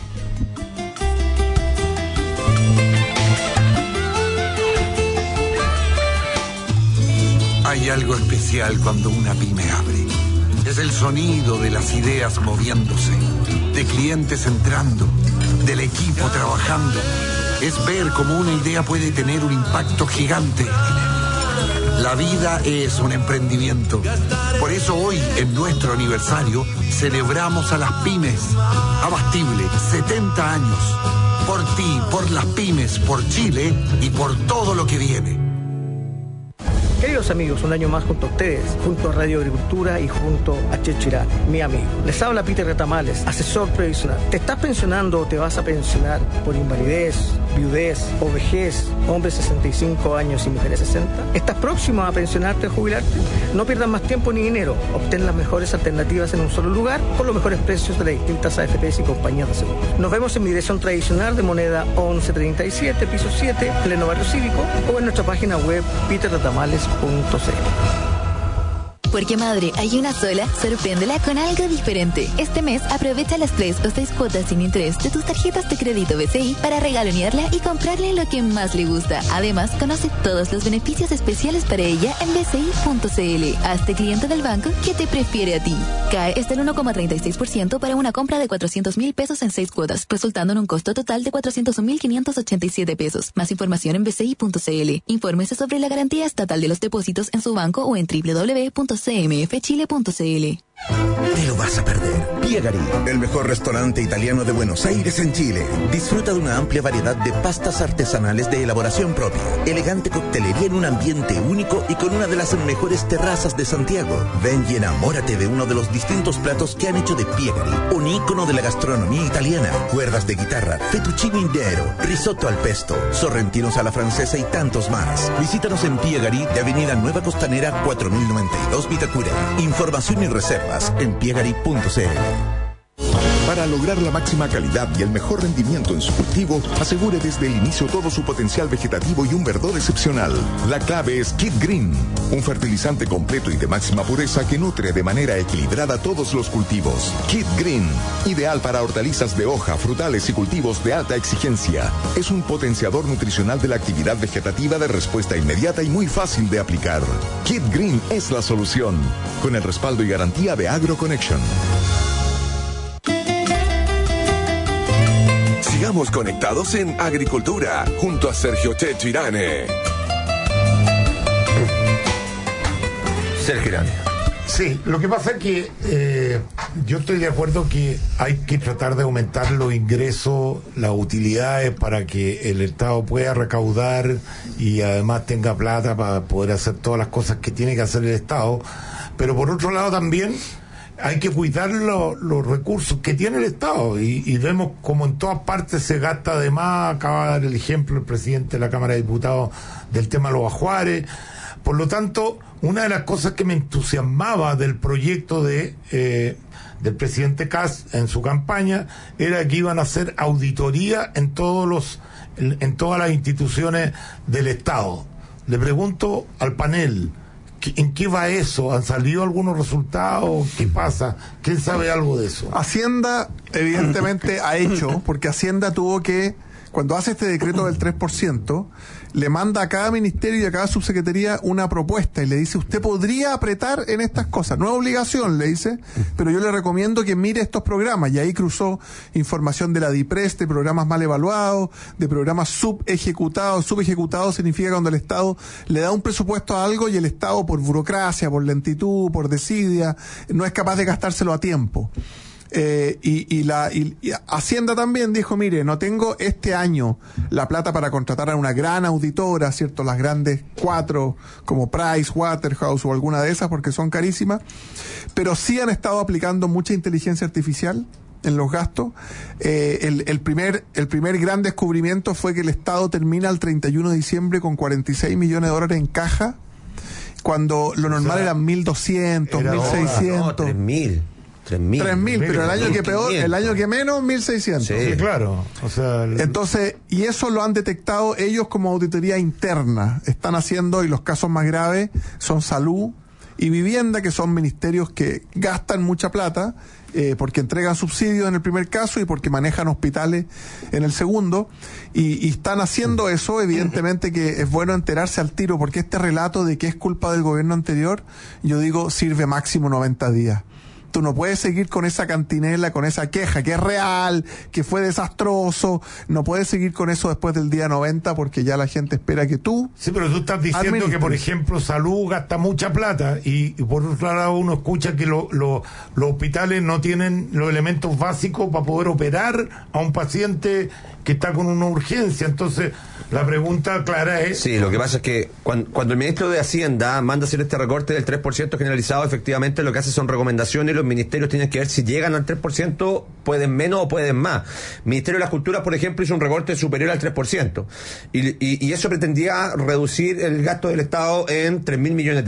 Hay algo especial cuando una pyme abre. Es el sonido de las ideas moviéndose, de clientes entrando, del equipo trabajando. Es ver cómo una idea puede tener un impacto gigante. La vida es un emprendimiento. Por eso hoy, en nuestro aniversario, celebramos a las pymes. Abastible, 70 años. Por ti, por las pymes, por Chile y por todo lo que viene. Queridos amigos, un año más junto a ustedes, junto a Radio Agricultura y junto a Chechirá, mi amigo. Les habla Peter Retamales, asesor previsional. ¿Te estás pensionando o te vas a pensionar por invalidez, viudez o vejez, hombres 65 años y mujeres 60? ¿Estás próximo a pensionarte o jubilarte? No pierdas más tiempo ni dinero. Obtén las mejores alternativas en un solo lugar por los mejores precios de las distintas AFPs y compañías de seguro. Nos vemos en mi dirección tradicional de moneda 1137, piso 7, pleno barrio cívico, o en nuestra página web peterretamales.cl. Porque madre, hay una sola, sorpréndela con algo diferente. Este mes aprovecha las 3 o 6 cuotas sin interés de tus tarjetas de crédito BCI para regalonearla y comprarle lo que más le gusta. Además, conoce todos los beneficios especiales para ella en bci.cl. Hazte cliente del banco que te prefiere a ti. CAE es del 1,36% para una compra de 400,000 pesos en 6 cuotas, resultando en un costo total de 401,587 pesos. Más información en bci.cl. Infórmese sobre la garantía estatal de los depósitos en su banco o en www.cmfchile.cl. Te lo vas a perder. Piegari, el mejor restaurante italiano de Buenos Aires en Chile. Disfruta de una amplia variedad de pastas artesanales de elaboración propia, elegante coctelería en un ambiente único y con una de las mejores terrazas de Santiago. Ven y enamórate de uno de los distintos platos que han hecho de Piegari un ícono de la gastronomía italiana. Cuerdas de guitarra, fettuccine intero, risotto al pesto, sorrentinos a la francesa y tantos más. Visítanos en Piegari de Avenida Nueva Costanera 4092 Vitacura. Información y reservas en piegari.cl. Para lograr la máxima calidad y el mejor rendimiento en su cultivo, asegure desde el inicio todo su potencial vegetativo y un verdor excepcional. La clave es Kid Green, un fertilizante completo y de máxima pureza que nutre de manera equilibrada todos los cultivos. Kid Green, ideal para hortalizas de hoja, frutales y cultivos de alta exigencia. Es un potenciador nutricional de la actividad vegetativa de respuesta inmediata y muy fácil de aplicar. Kid Green es la solución, con el respaldo y garantía de AgroConnection. Sigamos conectados en Agricultura, junto a Sergio Checho Irane. Sergio Irane. Sí, lo que pasa es que yo estoy de acuerdo que hay que tratar de aumentar los ingresos, las utilidades para que el Estado pueda recaudar y además tenga plata para poder hacer todas las cosas que tiene que hacer el Estado. Pero por otro lado también hay que cuidar los recursos que tiene el Estado y vemos como en todas partes se gasta de más. Acaba de dar el ejemplo el presidente de la Cámara de Diputados del tema de los ajuares. Por lo tanto, una de las cosas que me entusiasmaba del proyecto del presidente Kast en su campaña era que iban a hacer auditoría en todas las instituciones del Estado. Le pregunto al panel, ¿en qué va eso? ¿Han salido algunos resultados? ¿Qué pasa? ¿Quién sabe algo de eso? Hacienda, evidentemente, ha hecho, porque Hacienda tuvo que, cuando hace este decreto del 3%, le manda a cada ministerio y a cada subsecretaría una propuesta y le dice, usted podría apretar en estas cosas. No es obligación, le dice, pero yo le recomiendo que mire estos programas. Y ahí cruzó información de la DIPRES, de programas mal evaluados, de programas subejecutados. Subejecutados significa cuando el Estado le da un presupuesto a algo y el Estado, por burocracia, por lentitud, por desidia, no es capaz de gastárselo a tiempo. Y Hacienda también dijo, mire, no tengo este año la plata para contratar a una gran auditora, ¿cierto? Las grandes 4 como Price, Waterhouse o alguna de esas porque son carísimas, pero sí han estado aplicando mucha inteligencia artificial en los gastos. El primer gran descubrimiento fue que el Estado termina el 31 de diciembre con $46 millones en caja, cuando lo normal eran 1.200, 1.600. No, 3.000, pero el año que peor, el año que menos, 1.600. Sí, claro. O sea, entonces, y eso lo han detectado ellos como auditoría interna. Están haciendo, y los casos más graves son salud y vivienda, que son ministerios que gastan mucha plata, porque entregan subsidios en el primer caso y porque manejan hospitales en el segundo, y están haciendo eso. Evidentemente que es bueno enterarse al tiro, porque este relato de que es culpa del gobierno anterior, yo digo, sirve máximo 90 días. Tú no puedes seguir con esa cantinela, con esa queja, que es real, que fue desastroso. No puedes seguir con eso después del día 90, porque ya la gente espera que tú... Sí, pero tú estás diciendo que, por ejemplo, salud gasta mucha plata y por otro lado uno escucha que los hospitales no tienen los elementos básicos para poder operar a un paciente que está con una urgencia. Entonces, la pregunta clara es... Sí, lo que pasa es que cuando el ministro de Hacienda manda hacer este recorte del 3% generalizado, efectivamente lo que hace son recomendaciones y los ministerios tienen que ver si llegan al 3%, pueden menos o pueden más. El Ministerio de las Culturas, por ejemplo, hizo un recorte superior al 3%. Y eso pretendía reducir el gasto del Estado en $3.000 millones.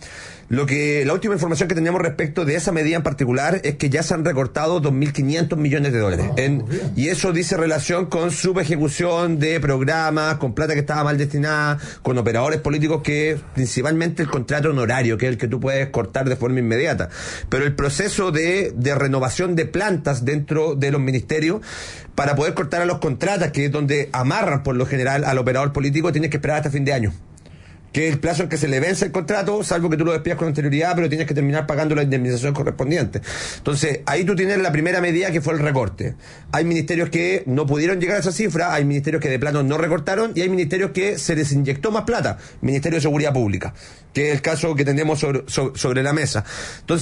La última información que teníamos respecto de esa medida en particular es que ya se han recortado $2.500 millones. Y eso dice relación con subejecución de programas, con plata que estaba mal destinada, con operadores políticos, que principalmente el contrato honorario, que es el que tú puedes cortar de forma inmediata. Pero el proceso de renovación de plantas dentro de los ministerios, para poder cortar a los contratas, que es donde amarran por lo general al operador político, tienes que esperar hasta fin de año, que es el plazo en que se le vence el contrato, salvo que tú lo despidas con anterioridad, pero tienes que terminar pagando la indemnización correspondiente. Entonces, ahí tú tienes la primera medida, que fue el recorte. Hay ministerios que no pudieron llegar a esa cifra, hay ministerios que de plano no recortaron, y hay ministerios que se les inyectó más plata. Ministerio de Seguridad Pública, que es el caso que tenemos sobre la mesa. Entonces,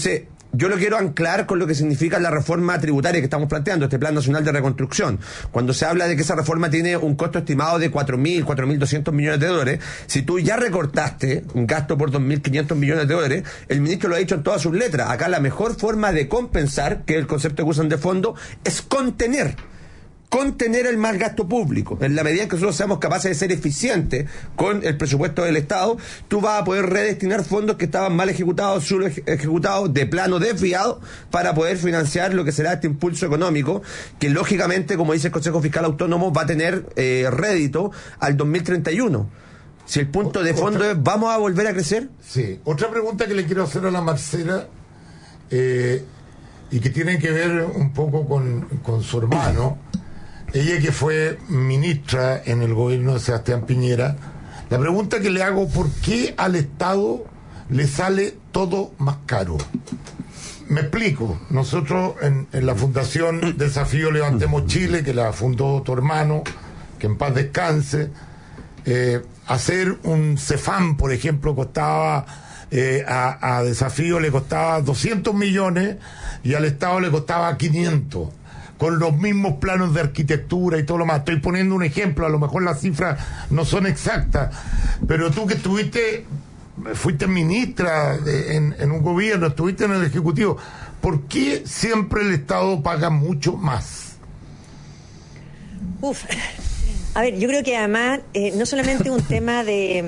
yo lo quiero anclar con lo que significa la reforma tributaria que estamos planteando, este Plan Nacional de Reconstrucción. Cuando se habla de que esa reforma tiene un costo estimado de 4.200 millones de dólares, si tú ya recortaste un gasto por 2.500 millones de dólares, el ministro lo ha dicho en todas sus letras. Acá la mejor forma de compensar, que es el concepto que usan de fondo, es contener el mal gasto público. En la medida en que nosotros seamos capaces de ser eficientes con el presupuesto del Estado, tú vas a poder redestinar fondos que estaban mal ejecutados, subejecutados, de plano desviados, para poder financiar lo que será este impulso económico, que lógicamente, como dice el Consejo Fiscal Autónomo, va a tener rédito al 2031. Si el punto de fondo es, ¿vamos a volver a crecer? Sí. Otra pregunta que le quiero hacer a la Marcela, y que tiene que ver un poco con su hermano. Ella que fue ministra en el gobierno de Sebastián Piñera, la pregunta que le hago, ¿por qué al Estado le sale todo más caro? Me explico. Nosotros en la Fundación Desafío Levantemos Chile, que la fundó tu hermano, que en paz descanse, hacer un Cefam, por ejemplo, costaba a Desafío le costaba 200 millones y al Estado le costaba 500, con los mismos planos de arquitectura y todo lo más. Estoy poniendo un ejemplo, a lo mejor las cifras no son exactas, pero tú que fuiste ministra en un gobierno, estuviste en el Ejecutivo, ¿por qué siempre el Estado paga mucho más? A ver, yo creo que además no solamente un tema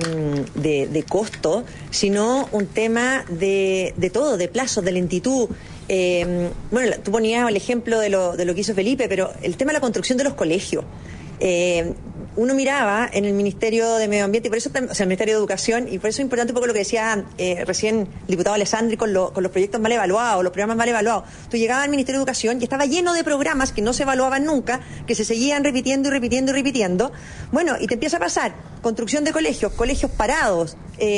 de costo, sino un tema de todo, de plazos, de lentitud. Bueno, tú ponías el ejemplo de lo que hizo Felipe, pero el tema de la construcción de los colegios. Uno miraba en el Ministerio de Medio Ambiente, y por eso, o sea, el Ministerio de Educación, y por eso es importante un poco lo que decía recién el diputado Alessandri con los proyectos mal evaluados, los programas mal evaluados. Tú llegabas al Ministerio de Educación y estaba lleno de programas que no se evaluaban nunca, que se seguían repitiendo y repitiendo y repitiendo. Bueno, y te empieza a pasar construcción de colegios parados.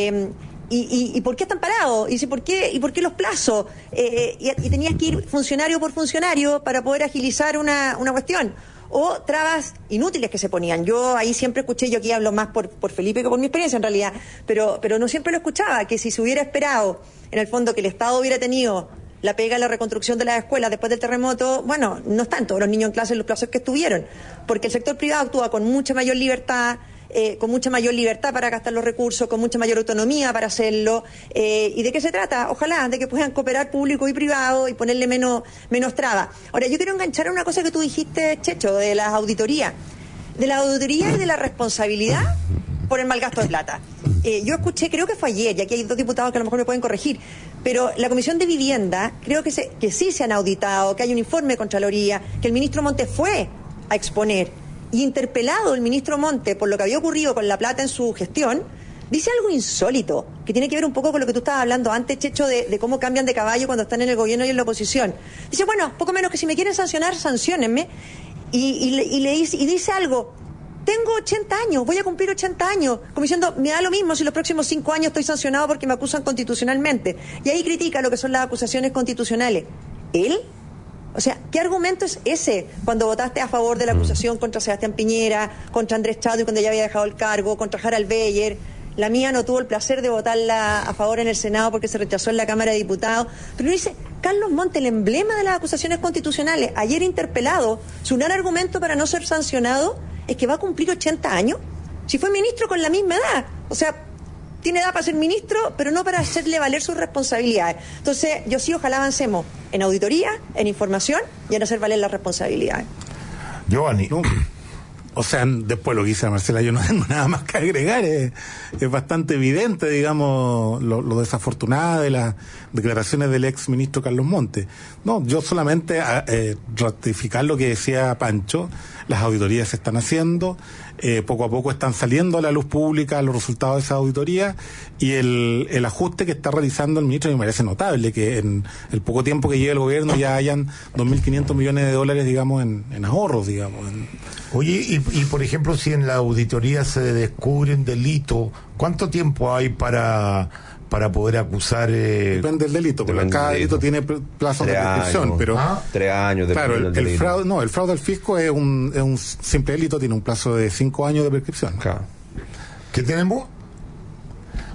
¿Y por qué están parados? Y dice, ¿por qué los plazos? Y tenías que ir funcionario por funcionario para poder agilizar una cuestión. O trabas inútiles que se ponían. Yo ahí siempre escuché, yo aquí hablo más por Felipe que por mi experiencia en realidad, pero no siempre lo escuchaba, que si se hubiera esperado, en el fondo, que el Estado hubiera tenido la pega en la reconstrucción de las escuelas después del terremoto, bueno, no están todos los niños en clase en los plazos que estuvieron, porque el sector privado actúa con mucha mayor libertad para gastar los recursos, con mucha mayor autonomía para hacerlo. ¿Y de qué se trata? Ojalá de que puedan cooperar público y privado y ponerle menos trabas. Ahora, yo quiero enganchar a una cosa que tú dijiste, Checho, de las auditorías. De la auditoría y de la responsabilidad por el mal gasto de plata. Yo escuché, creo que fue ayer, y aquí hay dos diputados que a lo mejor me pueden corregir, pero la Comisión de Vivienda, creo que sí se han auditado, que hay un informe de Contraloría, que el ministro Montes fue a exponer. Y interpelado el ministro Montes por lo que había ocurrido con la plata en su gestión, dice algo insólito, que tiene que ver un poco con lo que tú estabas hablando antes, Checho, de cómo cambian de caballo cuando están en el gobierno y en la oposición. Dice, bueno, poco menos que si me quieren sancionar, sanciónenme. Y dice algo, tengo 80 años, voy a cumplir 80 años, como diciendo, me da lo mismo si los próximos 5 años estoy sancionado porque me acusan constitucionalmente. Y ahí critica lo que son las acusaciones constitucionales. ¿Él? O sea, ¿qué argumento es ese cuando votaste a favor de la acusación contra Sebastián Piñera, contra Andrés Chadwick cuando ya había dejado el cargo, contra Harald Beyer? La mía no tuvo el placer de votarla a favor en el Senado porque se rechazó en la Cámara de Diputados. Pero dice, Carlos Montes, el emblema de las acusaciones constitucionales, ayer interpelado, su gran argumento para no ser sancionado es que va a cumplir 80 años. Si fue ministro con la misma edad. O sea, tiene edad para ser ministro, pero no para hacerle valer sus responsabilidades. Entonces, yo sí, ojalá avancemos en auditoría, en información y en hacer valer las responsabilidades. Giovanni. O sea, después lo que dice Marcela, yo no tengo nada más que agregar. Es bastante evidente, digamos, lo desafortunada de las declaraciones del ex ministro Carlos Montes. No, yo solamente ratificar lo que decía Pancho. Las auditorías se están haciendo, poco a poco están saliendo a la luz pública los resultados de esa auditoría, y el ajuste que está realizando el ministro me parece notable, que en el poco tiempo que lleva el gobierno ya hayan 2.500 millones de dólares, digamos, en ahorros, digamos. Oye, y por ejemplo, si en la auditoría se descubren delitos, ¿cuánto tiempo hay para poder acusar? Depende del delito, porque cada delito tiene plazos de prescripción, pero 3 años. Claro, el fraude al fisco es un simple delito, tiene un plazo de 5 años de prescripción. Claro. ¿Qué tenemos?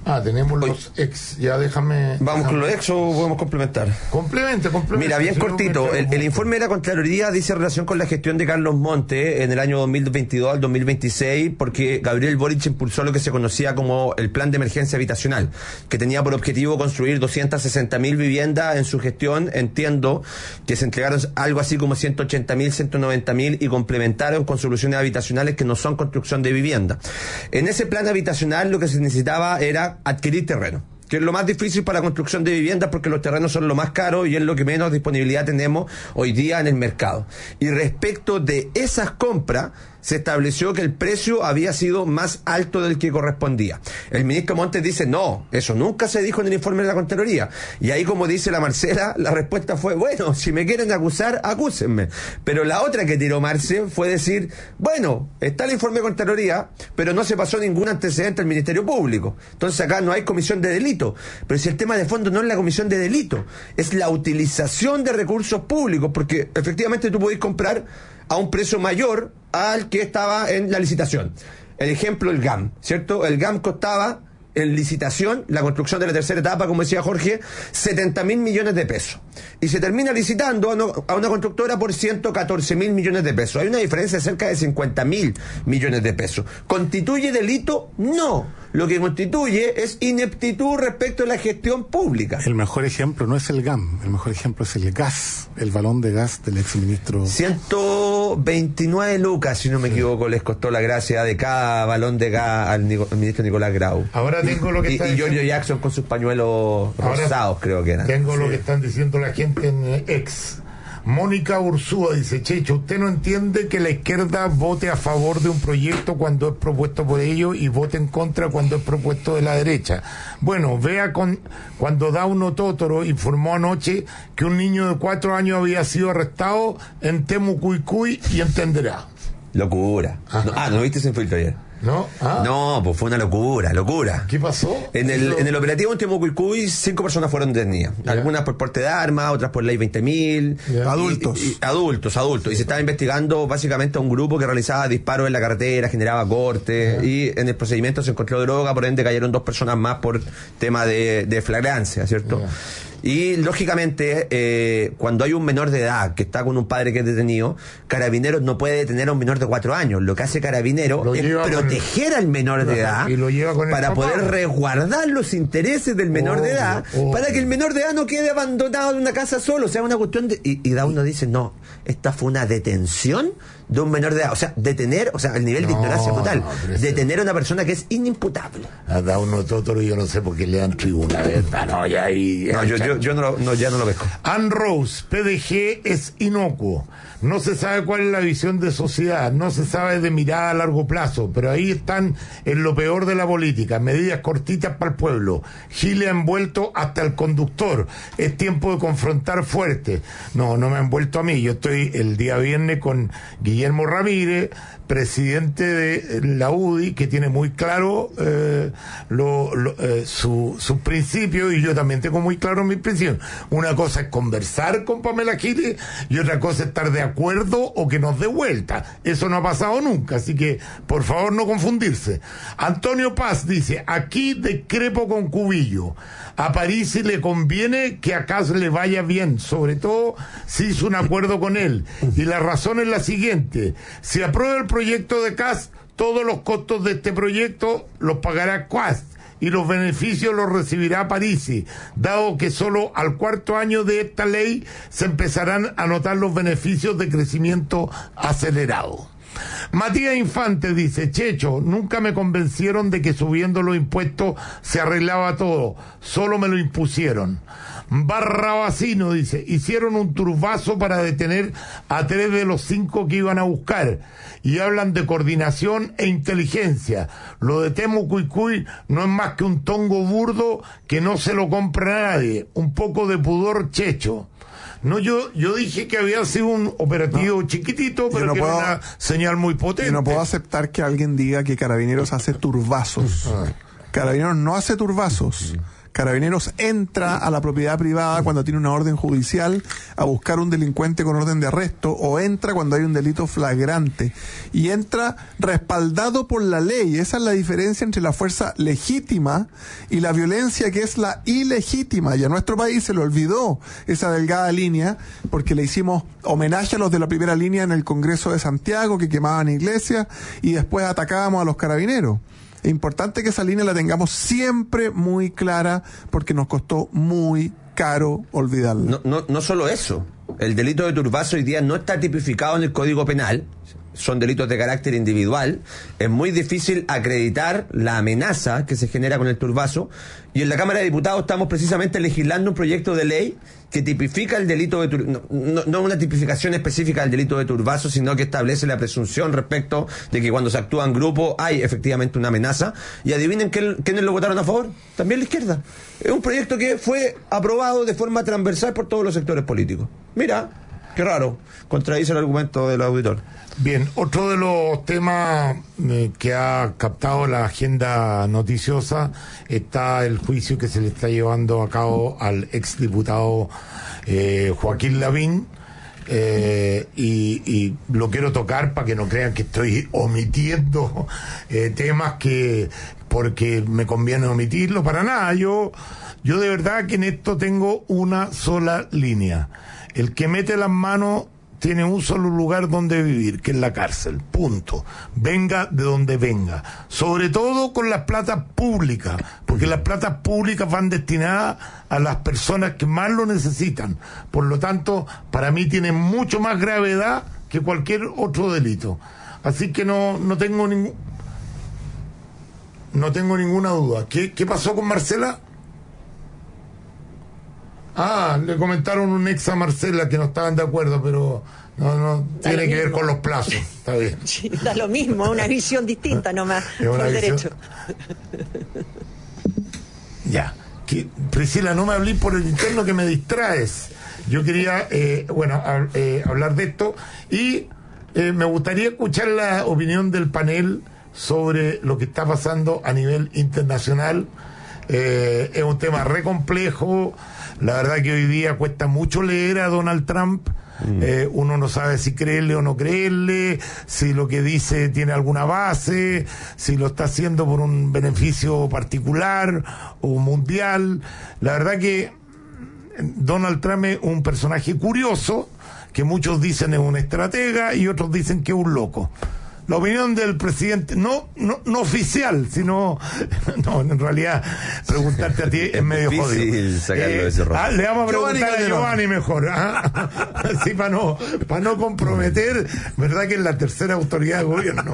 Tenemos los ex. Ya déjame. ¿Vamos con los ex o podemos complementar? Complemente. Mira, bien cortito. El informe de la Contraloría dice relación con la gestión de Carlos Monte en el año 2022 al 2026, porque Gabriel Boric impulsó lo que se conocía como el Plan de Emergencia Habitacional, que tenía por objetivo construir 260.000 viviendas en su gestión. Entiendo que se entregaron algo así como 180.000, 190.000 y complementaron con soluciones habitacionales que no son construcción de vivienda. En ese plan habitacional lo que se necesitaba era adquirir terreno, que es lo más difícil para la construcción de viviendas, porque los terrenos son lo más caro y es lo que menos disponibilidad tenemos hoy día en el mercado. Y respecto de esas compras, se estableció que el precio había sido más alto del que correspondía. El ministro Montes dice, no, eso nunca se dijo en el informe de la Contraloría. Y ahí, como dice la Marcela, la respuesta fue, bueno, si me quieren acusar, acúsenme. Pero la otra que tiró Marce fue decir, bueno, está el informe de Contraloría, pero no se pasó ningún antecedente al Ministerio Público. Entonces acá no hay comisión de delito. Pero si el tema de fondo no es la comisión de delito, es la utilización de recursos públicos, porque efectivamente tú podés comprar a un precio mayor al que estaba en la licitación. El ejemplo, el GAM, ¿cierto? El GAM costaba en licitación, la construcción de la tercera etapa, como decía Jorge, 70.000 millones de pesos. Y se termina licitando a una constructora por 114.000 millones de pesos. Hay una diferencia de cerca de 50.000 millones de pesos. ¿Constituye delito? No. Lo que constituye es ineptitud respecto a la gestión pública. El mejor ejemplo no es el GAM, el mejor ejemplo es el gas, el balón de gas del exministro. 129 lucas, si no me equivoco, les costó la gracia de cada balón de gas al ministro Nicolás Grau. Ahora tengo lo que está diciendo. Y Giorgio Jackson con sus pañuelos rosados, creo que eran. Tengo lo que están diciendo la gente en ex. Mónica Ursúa dice, Checho, ¿usted no entiende que la izquierda vote a favor de un proyecto cuando es propuesto por ellos y vote en contra cuando es propuesto de la derecha? Bueno, vea cuando Dauno Totoro informó anoche que un niño de 4 años había sido arrestado en Temucuicui y entenderá. Locura. ¿No viste ese infiltro ayer? ¿No? No, pues fue una locura. ¿Qué pasó? En el operativo en Temucuicui, 5 personas fueron detenidas. Algunas por porte de armas, otras por ley 20.000. Adultos. Y se estaba investigando básicamente a un grupo que realizaba disparos en la carretera, generaba cortes, y en el procedimiento se encontró droga, por ende cayeron 2 personas más por tema de flagrancia, ¿cierto? Y lógicamente, cuando hay un menor de edad que está con un padre que es detenido, Carabineros no puede detener a un menor de 4 años. Lo que hace Carabineros es proteger al menor de edad para poder resguardar los intereses del menor de edad, para que el menor de edad no quede abandonado en una casa solo. O sea, una cuestión de... Y Dauno dice, no, esta fue una detención de un menor de edad. O sea, detener, el nivel de ignorancia total. Detener a una persona que es inimputable. A Dauno Totoro yo no sé por qué le dan tribuna, ¿verdad? Yo ya no lo pesco. Ann Rose, PDG es inocuo. No se sabe cuál es la visión de sociedad, no se sabe de mirada a largo plazo, pero ahí están en lo peor de la política, medidas cortitas para el pueblo. Chile ha envuelto hasta el conductor. Es tiempo de confrontar fuerte. No me ha envuelto a mí. Yo estoy el día viernes con Guillermo Ramírez, presidente de la UDI, que tiene muy claro sus principios, y yo también tengo muy claro mis principios. Una cosa es conversar con Pamela Giles y otra cosa es estar de acuerdo o que nos dé vuelta. Eso no ha pasado nunca, así que por favor no confundirse. Antonio Paz dice, aquí discrepo con Cubillo. A Parisi le conviene que a Kast le vaya bien, sobre todo si hizo un acuerdo con él. Y la razón es la siguiente: si aprueba el proyecto de Kast, todos los costos de este proyecto los pagará Kast y los beneficios los recibirá Parisi, dado que solo al 4º año de esta ley se empezarán a notar los beneficios de crecimiento acelerado. Matías Infante dice, Checho, nunca me convencieron de que subiendo los impuestos se arreglaba todo, solo me lo impusieron. Barrabasino dice, hicieron un turbazo para detener a 3 de los 5 que iban a buscar, y hablan de coordinación e inteligencia. Lo de Temucuicui no es más que un tongo burdo que no se lo compra a nadie. Un poco de pudor, Checho. No, yo dije que había sido un operativo chiquitito, pero que era una señal muy potente. Y no puedo aceptar que alguien diga que Carabineros hace turbazos. Carabineros no hace turbazos. Carabineros entra a la propiedad privada cuando tiene una orden judicial a buscar un delincuente con orden de arresto, o entra cuando hay un delito flagrante, y entra respaldado por la ley. Esa es la diferencia entre la fuerza legítima y la violencia que es la ilegítima, y a nuestro país se le olvidó esa delgada línea porque le hicimos homenaje a los de la primera línea en el Congreso de Santiago, que quemaban iglesias, y después atacábamos a los carabineros. Es importante que esa línea la tengamos siempre muy clara, porque nos costó muy caro olvidarla. No solo eso. El delito de turbazo hoy día no está tipificado en el Código Penal. Son delitos de carácter individual. Es muy difícil acreditar la amenaza que se genera con el turbazo. Y en la Cámara de Diputados estamos precisamente legislando un proyecto de ley que tipifica el delito de turbazo, no una tipificación específica del delito de turbazo, sino que establece la presunción respecto de que cuando se actúa en grupo hay efectivamente una amenaza. Y adivinen quiénes lo votaron a favor. También la izquierda. Es un proyecto que fue aprobado de forma transversal por todos los sectores políticos. Mira, qué raro. Contradice el argumento del auditor. Bien, otro de los temas que ha captado la agenda noticiosa está el juicio que se le está llevando a cabo al exdiputado Joaquín Lavín, y lo quiero tocar para que no crean que estoy omitiendo temas porque me conviene omitirlo, para nada. Yo de verdad que en esto tengo una sola línea. El que mete las manos tiene un solo lugar donde vivir, que es la cárcel, punto. Venga de donde venga. Sobre todo con las platas públicas, porque las platas públicas van destinadas a las personas que más lo necesitan. Por lo tanto, para mí tiene mucho más gravedad que cualquier otro delito. Así que no tengo ninguna duda. ¿Qué pasó con Marcela? Le comentaron un ex a Marcela que no estaban de acuerdo, pero no tiene que ver con los plazos. Está bien. Sí, da lo mismo, una visión distinta nomás por derecho. Ya. Priscila, no me hablé por el interno, que me distraes. Yo quería, hablar de esto, y me gustaría escuchar la opinión del panel sobre lo que está pasando a nivel internacional. Es un tema re complejo. La verdad que hoy día cuesta mucho leer a Donald Trump. Uno no sabe si creerle o no creerle, si lo que dice tiene alguna base, si lo está haciendo por un beneficio particular o mundial. La verdad que Donald Trump es un personaje curioso, que muchos dicen es un estratega y otros dicen que es un loco. La opinión del presidente, no oficial, sino, en realidad, preguntarte a ti es medio jodido. Sacarlo de ese rol. Le vamos a preguntar a Giovanni mejor. Sí, para no comprometer, ¿verdad? Que es la tercera autoridad de gobierno.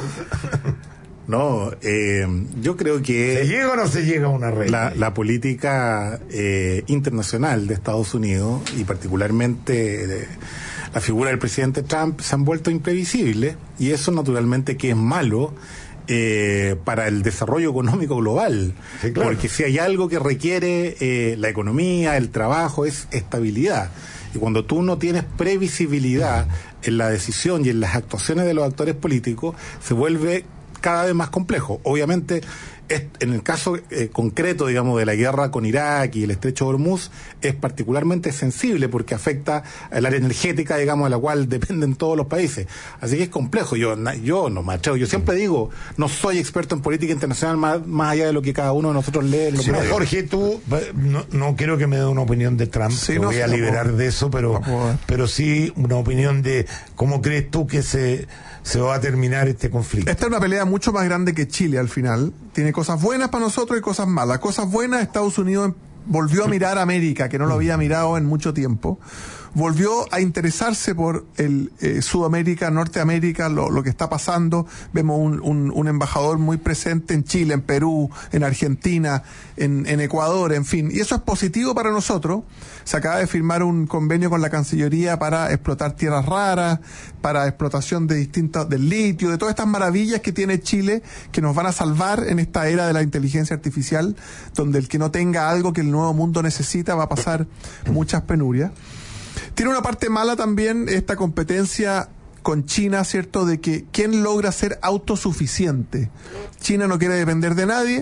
No, yo creo que... ¿Se llega o no se llega a una regla? La política internacional de Estados Unidos, y particularmente la figura del presidente Trump, se han vuelto imprevisibles, y eso naturalmente que es malo para el desarrollo económico global. Sí, claro. Porque si hay algo que requiere la economía, el trabajo, es estabilidad. Y cuando tú no tienes previsibilidad en la decisión y en las actuaciones de los actores políticos, se vuelve cada vez más complejo. Obviamente, en el caso concreto, digamos, de la guerra con Irak y el estrecho de Hormuz, es particularmente sensible porque afecta el área energética, digamos, de la cual dependen todos los países. Así que es complejo. Yo no me atrevo. Yo siempre digo, no soy experto en política internacional más allá de lo que cada uno de nosotros lee. Sí, Jorge, tú, no quiero que me dé una opinión de Trump, sí, voy a liberar de eso, pero sí una opinión de cómo crees tú que se va a terminar este conflicto. Esta es una pelea mucho más grande que Chile al final. Tiene cosas buenas para nosotros y cosas malas. Cosas buenas, Estados Unidos volvió a mirar a América, que no lo había mirado en mucho tiempo. Volvió a interesarse por el Sudamérica, Norteamérica, lo que está pasando. Vemos un embajador muy presente en Chile, en Perú, en Argentina, en Ecuador, en fin. Y eso es positivo para nosotros. Se acaba de firmar un convenio con la Cancillería para explotar tierras raras, para explotación del litio, de todas estas maravillas que tiene Chile, que nos van a salvar en esta era de la inteligencia artificial, donde el que no tenga algo que el nuevo mundo necesita va a pasar muchas penurias. Tiene una parte mala también esta competencia con China, ¿cierto? De que quién logra ser autosuficiente. China no quiere depender de nadie,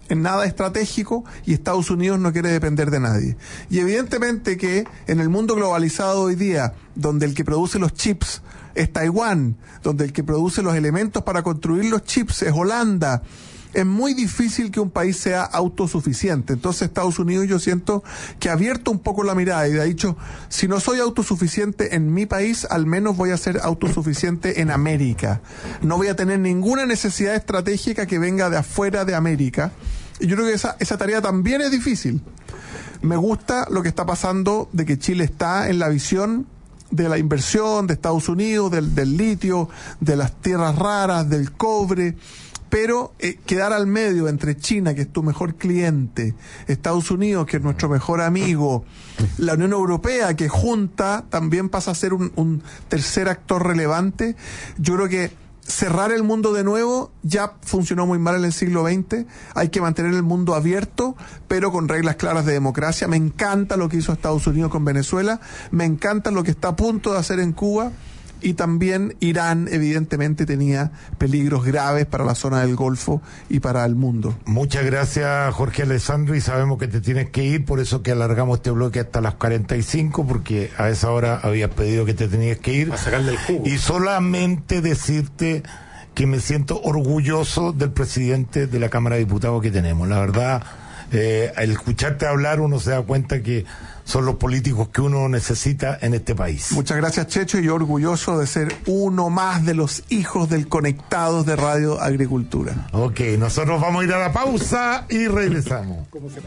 en nada estratégico y Estados Unidos no quiere depender de nadie. Y evidentemente que en el mundo globalizado hoy día, donde el que produce los chips es Taiwán, donde el que produce los elementos para construir los chips es Holanda, es muy difícil que un país sea autosuficiente. Entonces Estados Unidos, yo siento que ha abierto un poco la mirada y ha dicho, si no soy autosuficiente en mi país, al menos voy a ser autosuficiente en América. No voy a tener ninguna necesidad estratégica que venga de afuera de América. Y yo creo que esa tarea también es difícil. Me gusta lo que está pasando de que Chile está en la visión de la inversión de Estados Unidos, del litio, de las tierras raras, del cobre. Pero quedar al medio entre China, que es tu mejor cliente, Estados Unidos, que es nuestro mejor amigo, la Unión Europea, que junta, también pasa a ser un tercer actor relevante. Yo creo que cerrar el mundo de nuevo ya funcionó muy mal en el siglo XX. Hay que mantener el mundo abierto, pero con reglas claras de democracia. Me encanta lo que hizo Estados Unidos con Venezuela, me encanta lo que está a punto de hacer en Cuba. Y también Irán, evidentemente, tenía peligros graves para la zona del Golfo y para el mundo. Muchas gracias, Jorge Alessandro, y sabemos que te tienes que ir, por eso que alargamos este bloque hasta las 45, porque a esa hora habías pedido que te tenías que ir. A sacarle el jugo. Y solamente decirte que me siento orgulloso del presidente de la Cámara de Diputados que tenemos. La verdad, al escucharte hablar uno se da cuenta que son los políticos que uno necesita en este país. Muchas gracias, Checho, y yo orgulloso de ser uno más de los hijos del Conectados de Radio Agricultura. Ok, nosotros vamos a ir a la pausa y regresamos.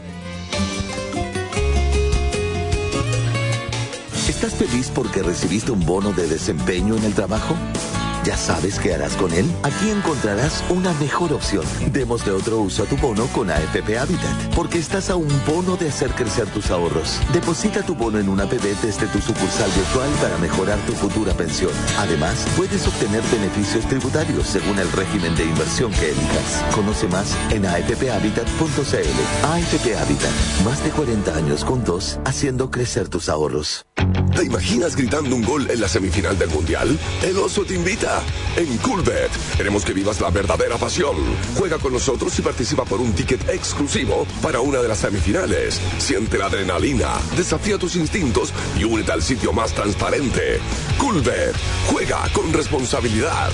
¿Estás feliz porque recibiste un bono de desempeño en el trabajo? ¿Ya sabes qué harás con él? Aquí encontrarás una mejor opción. Démosle otro uso a tu bono con AFP Habitat, porque estás a un bono de hacer crecer tus ahorros. Deposita tu bono en una APB desde tu sucursal virtual para mejorar tu futura pensión. Además, puedes obtener beneficios tributarios según el régimen de inversión que elijas. Conoce más en afphabitat.cl. AFP Habitat, más de 40 años juntos, haciendo crecer tus ahorros. ¿Te imaginas gritando un gol en la semifinal del Mundial? El Oso te invita. En Coolbet queremos que vivas la verdadera pasión. Juega con nosotros y participa por un ticket exclusivo para una de las semifinales. Siente la adrenalina, desafía tus instintos y únete al sitio más transparente. Coolbet, juega con responsabilidad.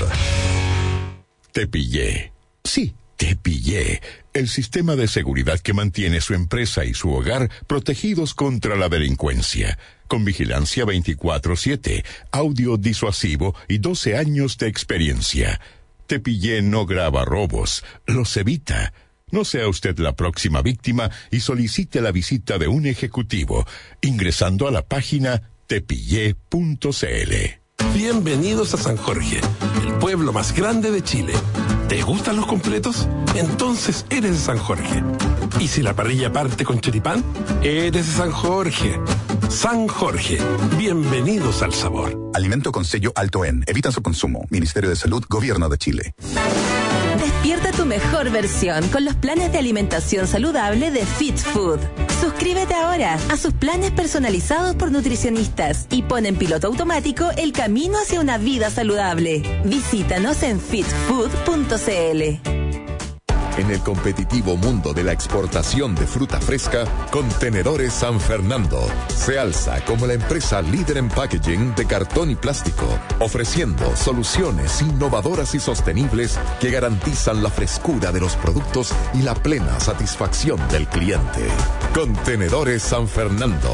Te pillé. Sí, te pillé. El sistema de seguridad que mantiene su empresa y su hogar protegidos contra la delincuencia. Con vigilancia 24/7, audio disuasivo y 12 años de experiencia. Te pillé no graba robos, los evita. No sea usted la próxima víctima y solicite la visita de un ejecutivo, ingresando a la página tepillé.cl. Bienvenidos a San Jorge, el pueblo más grande de Chile. ¿Te gustan los completos? Entonces eres de San Jorge. ¿Y si la parrilla parte con choripán? Eres de San Jorge. San Jorge, bienvenidos al sabor. Alimento con sello alto en. Evita su consumo. Ministerio de Salud, Gobierno de Chile. Despierta tu mejor versión con los planes de alimentación saludable de Fit Food. Suscríbete ahora a sus planes personalizados por nutricionistas y pon en piloto automático el camino hacia una vida saludable. Visítanos en fitfood.cl. En el competitivo mundo de la exportación de fruta fresca, Contenedores San Fernando se alza como la empresa líder en packaging de cartón y plástico, ofreciendo soluciones innovadoras y sostenibles que garantizan la frescura de los productos y la plena satisfacción del cliente. Contenedores San Fernando,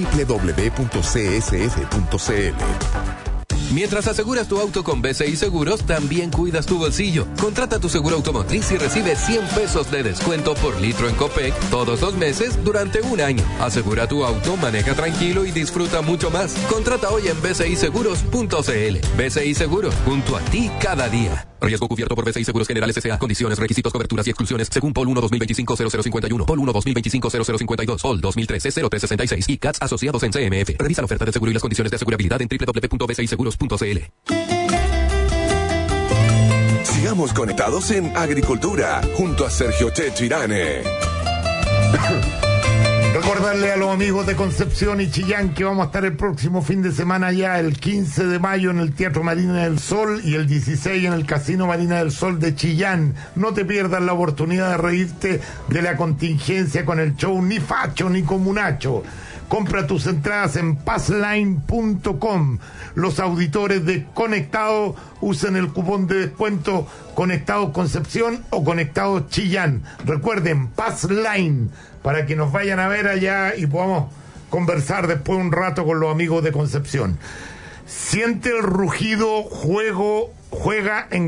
www.csf.cl. Mientras aseguras tu auto con BCI Seguros, también cuidas tu bolsillo. Contrata tu seguro automotriz y recibe 100 pesos de descuento por litro en Copec todos los meses durante un año. Asegura tu auto, maneja tranquilo y disfruta mucho más. Contrata hoy en bciseguros.cl. BCI Seguros, junto a ti cada día. Riesgo cubierto por BCI Seguros Generales S.A. Condiciones, requisitos, coberturas y exclusiones según POL 1-2025-0051, POL 1-2025-0052, POL 2013-0366 y CATS asociados en CMF. Revisa la oferta de seguro y las condiciones de asegurabilidad en www.bciseguros.cl. Sigamos conectados en Agricultura junto a Sergio Checho Irane. Recordarle a los amigos de Concepción y Chillán que vamos a estar el próximo fin de semana ya, el 15 de mayo en el Teatro Marina del Sol y el 16 en el Casino Marina del Sol de Chillán. No te pierdas la oportunidad de reírte de la contingencia con el show Ni Facho ni Comunacho. Compra tus entradas en passline.com. Los auditores de Conectado usen el cupón de descuento Conectados Concepción o Conectados Chillán. Recuerden, Passline, para que nos vayan a ver allá y podamos conversar después un rato con los amigos de Concepción. Siente el rugido, juega en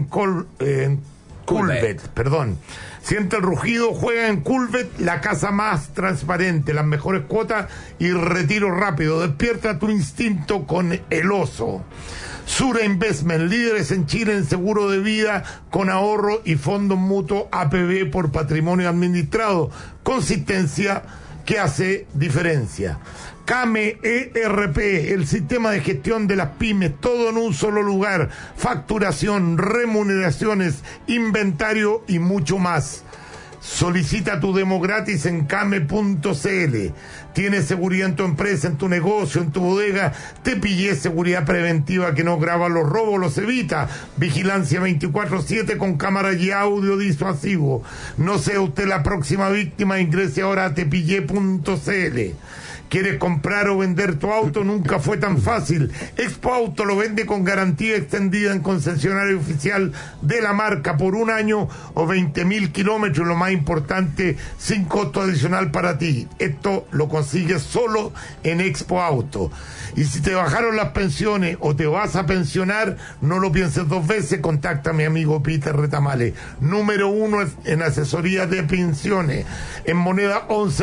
Culvet, perdón. Siente el rugido, juega en Culvet, la casa más transparente, las mejores cuotas y retiro rápido. Despierta tu instinto con el oso. Sura Investment, líderes en Chile en seguro de vida con ahorro y fondos mutuos APB por patrimonio administrado. Consistencia que hace diferencia. Came ERP, el sistema de gestión de las pymes, todo en un solo lugar. Facturación, remuneraciones, inventario y mucho más. Solicita tu demo gratis en came.cl. Tienes seguridad en tu empresa, en tu negocio, en tu bodega. Te pillé seguridad preventiva que no graba los robos, los evita. Vigilancia 24/7 con cámara y audio disuasivo. No sea usted la próxima víctima, ingrese ahora a tepillé.cl. ¿Quieres comprar o vender tu auto? Nunca fue tan fácil. Expo Auto lo vende con garantía extendida en concesionario oficial de la marca por 1 año o 20.000 kilómetros. Lo más importante, sin costo adicional para ti. Esto lo consigues solo en Expo Auto. Y si te bajaron las pensiones o te vas a pensionar, no lo pienses 2 veces. Contacta a mi amigo Peter Retamales, número 1 en asesoría de pensiones, en Moneda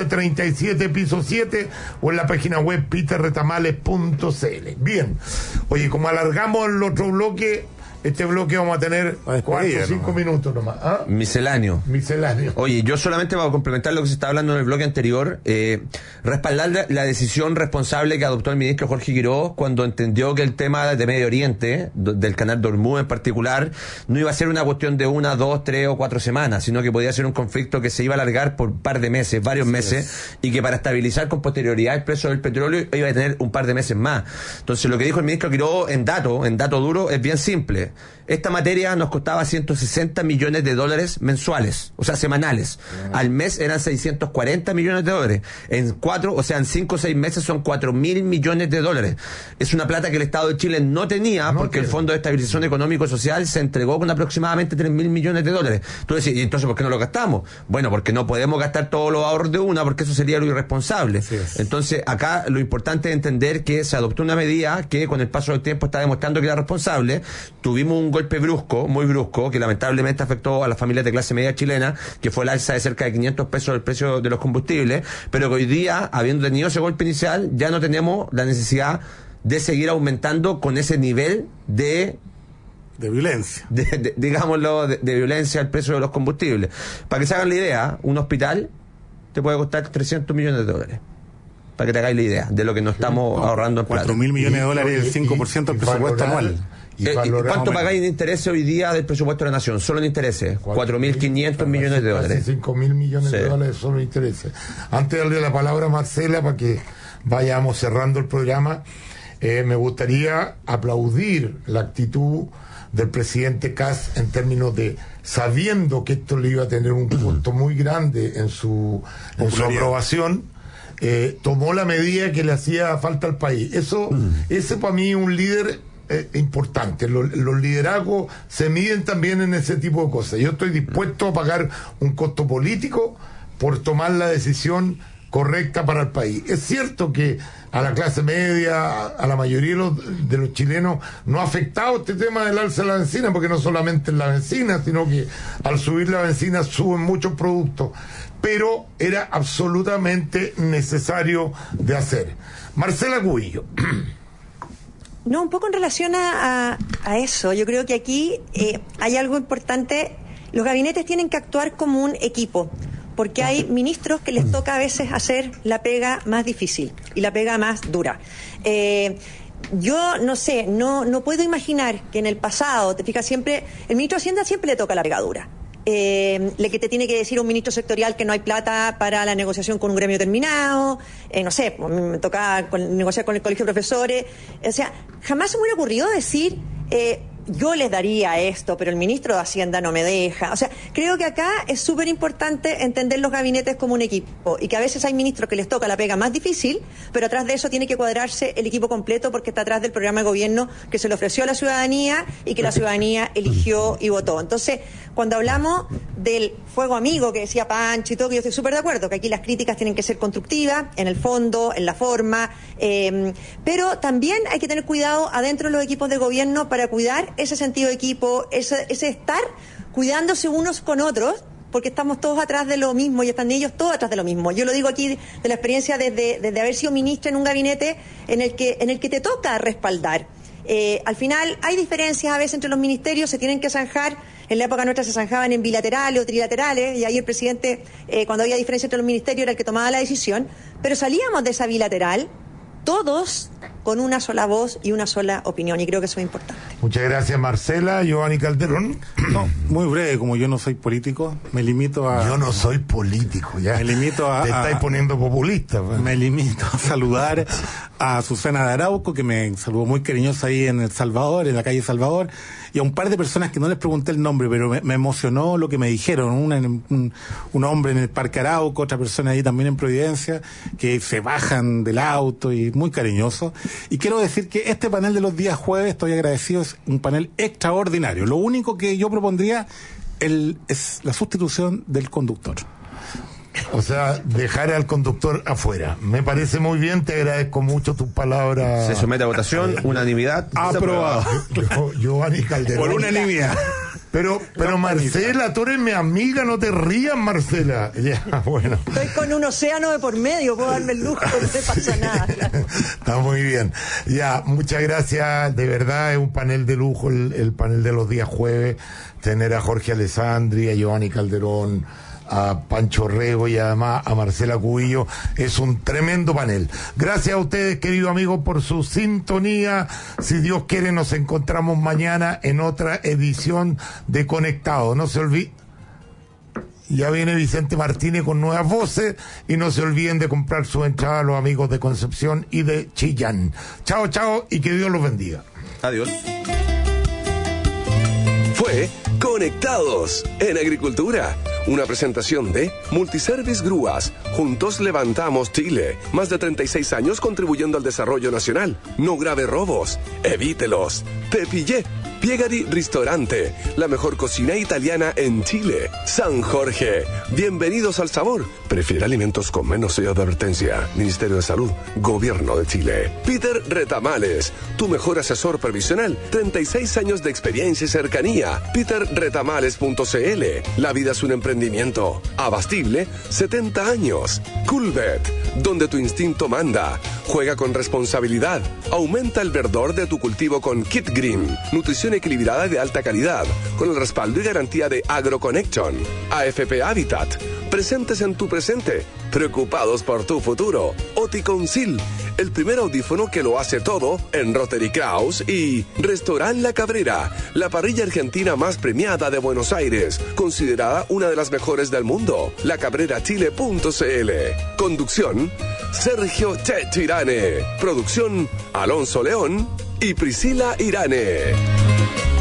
1137 piso 7 o en la página web peterretamales.cl. Bien, oye, como alargamos el otro bloque, este bloque vamos a tener 4 o 5 minutos nomás. ¿Ah? Misceláneo. Oye, yo solamente para complementar lo que se está hablando en el bloque anterior, respaldar la decisión responsable que adoptó el ministro Jorge Quiroz cuando entendió que el tema de Medio Oriente, del canal de Hormuz en particular, no iba a ser una cuestión de 1, 2, 3 o 4 semanas, sino que podía ser un conflicto que se iba a alargar por un par de meses, varios meses, y que para estabilizar con posterioridad el precio del petróleo iba a tener un par de meses más. Entonces lo que dijo el ministro Quiroz en dato duro, es bien simple. Esta materia nos costaba 160 millones de dólares mensuales, o sea, semanales. Al mes eran 640 millones de dólares. En 5 o 6 meses son 4.000 millones de dólares. Es una plata que el Estado de Chile no tenía porque el Fondo de Estabilización Económico y Social se entregó con aproximadamente 3.000 millones de dólares. Tú decís, ¿y entonces por qué no lo gastamos? Bueno, porque no podemos gastar todos los ahorros de una, porque eso sería lo irresponsable. Entonces, acá lo importante es entender que se adoptó una medida que con el paso del tiempo está demostrando que era responsable. Tuvimos un golpe muy brusco, que lamentablemente afectó a las familias de clase media chilena, que fue el alza de cerca de 500 pesos del precio de los combustibles, pero que hoy día, habiendo tenido ese golpe inicial, ya no tenemos la necesidad de seguir aumentando con ese nivel de violencia. Digámoslo, de violencia al precio de los combustibles. Para que se hagan la idea, un hospital te puede costar 300 millones de dólares. Para que te hagáis la idea de lo que nos estamos ahorrando en plata. 4.000 millones de dólares, el 5% del presupuesto anual. ¿Y cuánto pagáis en intereses hoy día del presupuesto de la Nación? Solo en intereses. 4.500 millones de dólares. 5.000 millones de dólares solo en intereses. Antes de darle la palabra a Marcela para que vayamos cerrando el programa, me gustaría aplaudir la actitud del presidente Kast en términos de, sabiendo que esto le iba a tener un costo muy grande en su aprobación, tomó la medida que le hacía falta al país. Ese para mí es un líder importante. Los liderazgos se miden también en ese tipo de cosas. Yo estoy dispuesto a pagar un costo político por tomar la decisión correcta para el país. Es cierto que a la clase media, a la mayoría de los chilenos, no ha afectado este tema del alza de la benzina, porque no solamente es la benzina, sino que al subir la benzina suben muchos productos. Pero era absolutamente necesario de hacer. Marcela Cubillo. No, un poco en relación a eso. Yo creo que aquí hay algo importante. Los gabinetes tienen que actuar como un equipo, porque hay ministros que les toca a veces hacer la pega más difícil y la pega más dura. Yo no sé, no puedo imaginar que en el pasado, te fijas, siempre, el ministro de Hacienda siempre le toca la pega dura. que te tiene que decir un ministro sectorial que no hay plata para la negociación con un gremio terminado, no sé, me tocaba negociar con el colegio de profesores, o sea, jamás se me hubiera ocurrido decir, yo les daría esto, pero el ministro de Hacienda no me deja. O sea, creo que acá es súper importante entender los gabinetes como un equipo y que a veces hay ministros que les toca la pega más difícil, pero atrás de eso tiene que cuadrarse el equipo completo porque está atrás del programa de gobierno que se le ofreció a la ciudadanía y que la ciudadanía eligió y votó. Entonces, cuando hablamos del fuego amigo que decía Pancho y todo, que yo estoy súper de acuerdo, que aquí las críticas tienen que ser constructivas, en el fondo, en la forma, pero también hay que tener cuidado adentro de los equipos de gobierno para cuidar ese sentido de equipo, ese estar cuidándose unos con otros, porque estamos todos atrás de lo mismo y están ellos todos atrás de lo mismo. Yo lo digo aquí de la experiencia desde haber sido ministra en un gabinete en el que te toca respaldar. Al final hay diferencias a veces entre los ministerios, se tienen que zanjar. En la época nuestra se zanjaban en bilaterales o trilaterales, y ahí el presidente, cuando había diferencia entre los ministerios, era el que tomaba la decisión, pero salíamos de esa bilateral todos con una sola voz y una sola opinión, y creo que eso es importante. Muchas gracias, Marcela. Giovanni Calderón. No, muy breve, como yo no soy político, me limito a... Yo no soy político, ya. Me limito a... Te estáis poniendo populista. Pues. Me limito a saludar a Susana de Arauco, que me saludó muy cariñosa ahí en El Salvador, en la calle Salvador, y a un par de personas que no les pregunté el nombre, pero me emocionó lo que me dijeron. Un hombre en el Parque Arauco, otra persona ahí también en Providencia, que se bajan del auto y muy cariñoso. Y quiero decir que este panel de los días jueves, estoy agradecido, es un panel extraordinario. Lo único que yo propondría es la sustitución del conductor. O sea, dejar al conductor afuera. Me parece muy bien, te agradezco mucho tus palabras. Se somete a votación, unanimidad. Aprobado. Giovanni Calderón. Por unanimidad. Pero Marcela, tú eres mi amiga, no te rías, Marcela. Ya, bueno. Estoy con un océano de por medio, puedo darme el lujo, no te pasa nada. Está muy bien. Ya, muchas gracias. De verdad, es un panel de lujo, el panel de los días jueves. Tener a Jorge Alessandri, a Giovanni Calderón, a Pancho Rego y además a Marcela Cubillo. Es un tremendo panel. Gracias a ustedes, queridos amigos, por su sintonía. Si Dios quiere, nos encontramos mañana en otra edición de Conectado. No se olviden. Ya viene Vicente Martínez con nuevas voces y no se olviden de comprar su entrada a los amigos de Concepción y de Chillán. Chao, chao y que Dios los bendiga. Adiós. Fue Conectados en Agricultura. Una presentación de Multiservice Grúas. Juntos levantamos Chile. Más de 36 años contribuyendo al desarrollo nacional. No grave robos. Evítelos. Te pillé. Piegari Ristorante, la mejor cocina italiana en Chile. San Jorge, bienvenidos al sabor. Prefiere alimentos con menos sello de advertencia. Ministerio de Salud, Gobierno de Chile. Peter Retamales, tu mejor asesor previsional. 36 años de experiencia y cercanía. peterretamales.cl. La vida es un emprendimiento. Abastible, 70 años. Coolbet, donde tu instinto manda. Juega con responsabilidad. Aumenta el verdor de tu cultivo con Kit Green. Nutrición equilibrada de alta calidad, con el respaldo y garantía de AgroConnection. AFP Habitat, presentes en tu presente, preocupados por tu futuro. Oticonsil, el primer audífono que lo hace todo en Rotary Kraus. Y Restaurant La Cabrera, la parrilla argentina más premiada de Buenos Aires, considerada una de las mejores del mundo. lacabrerachile.cl. Conducción, Sergio Checho Irane. Producción, Alonso León y Priscila Irane.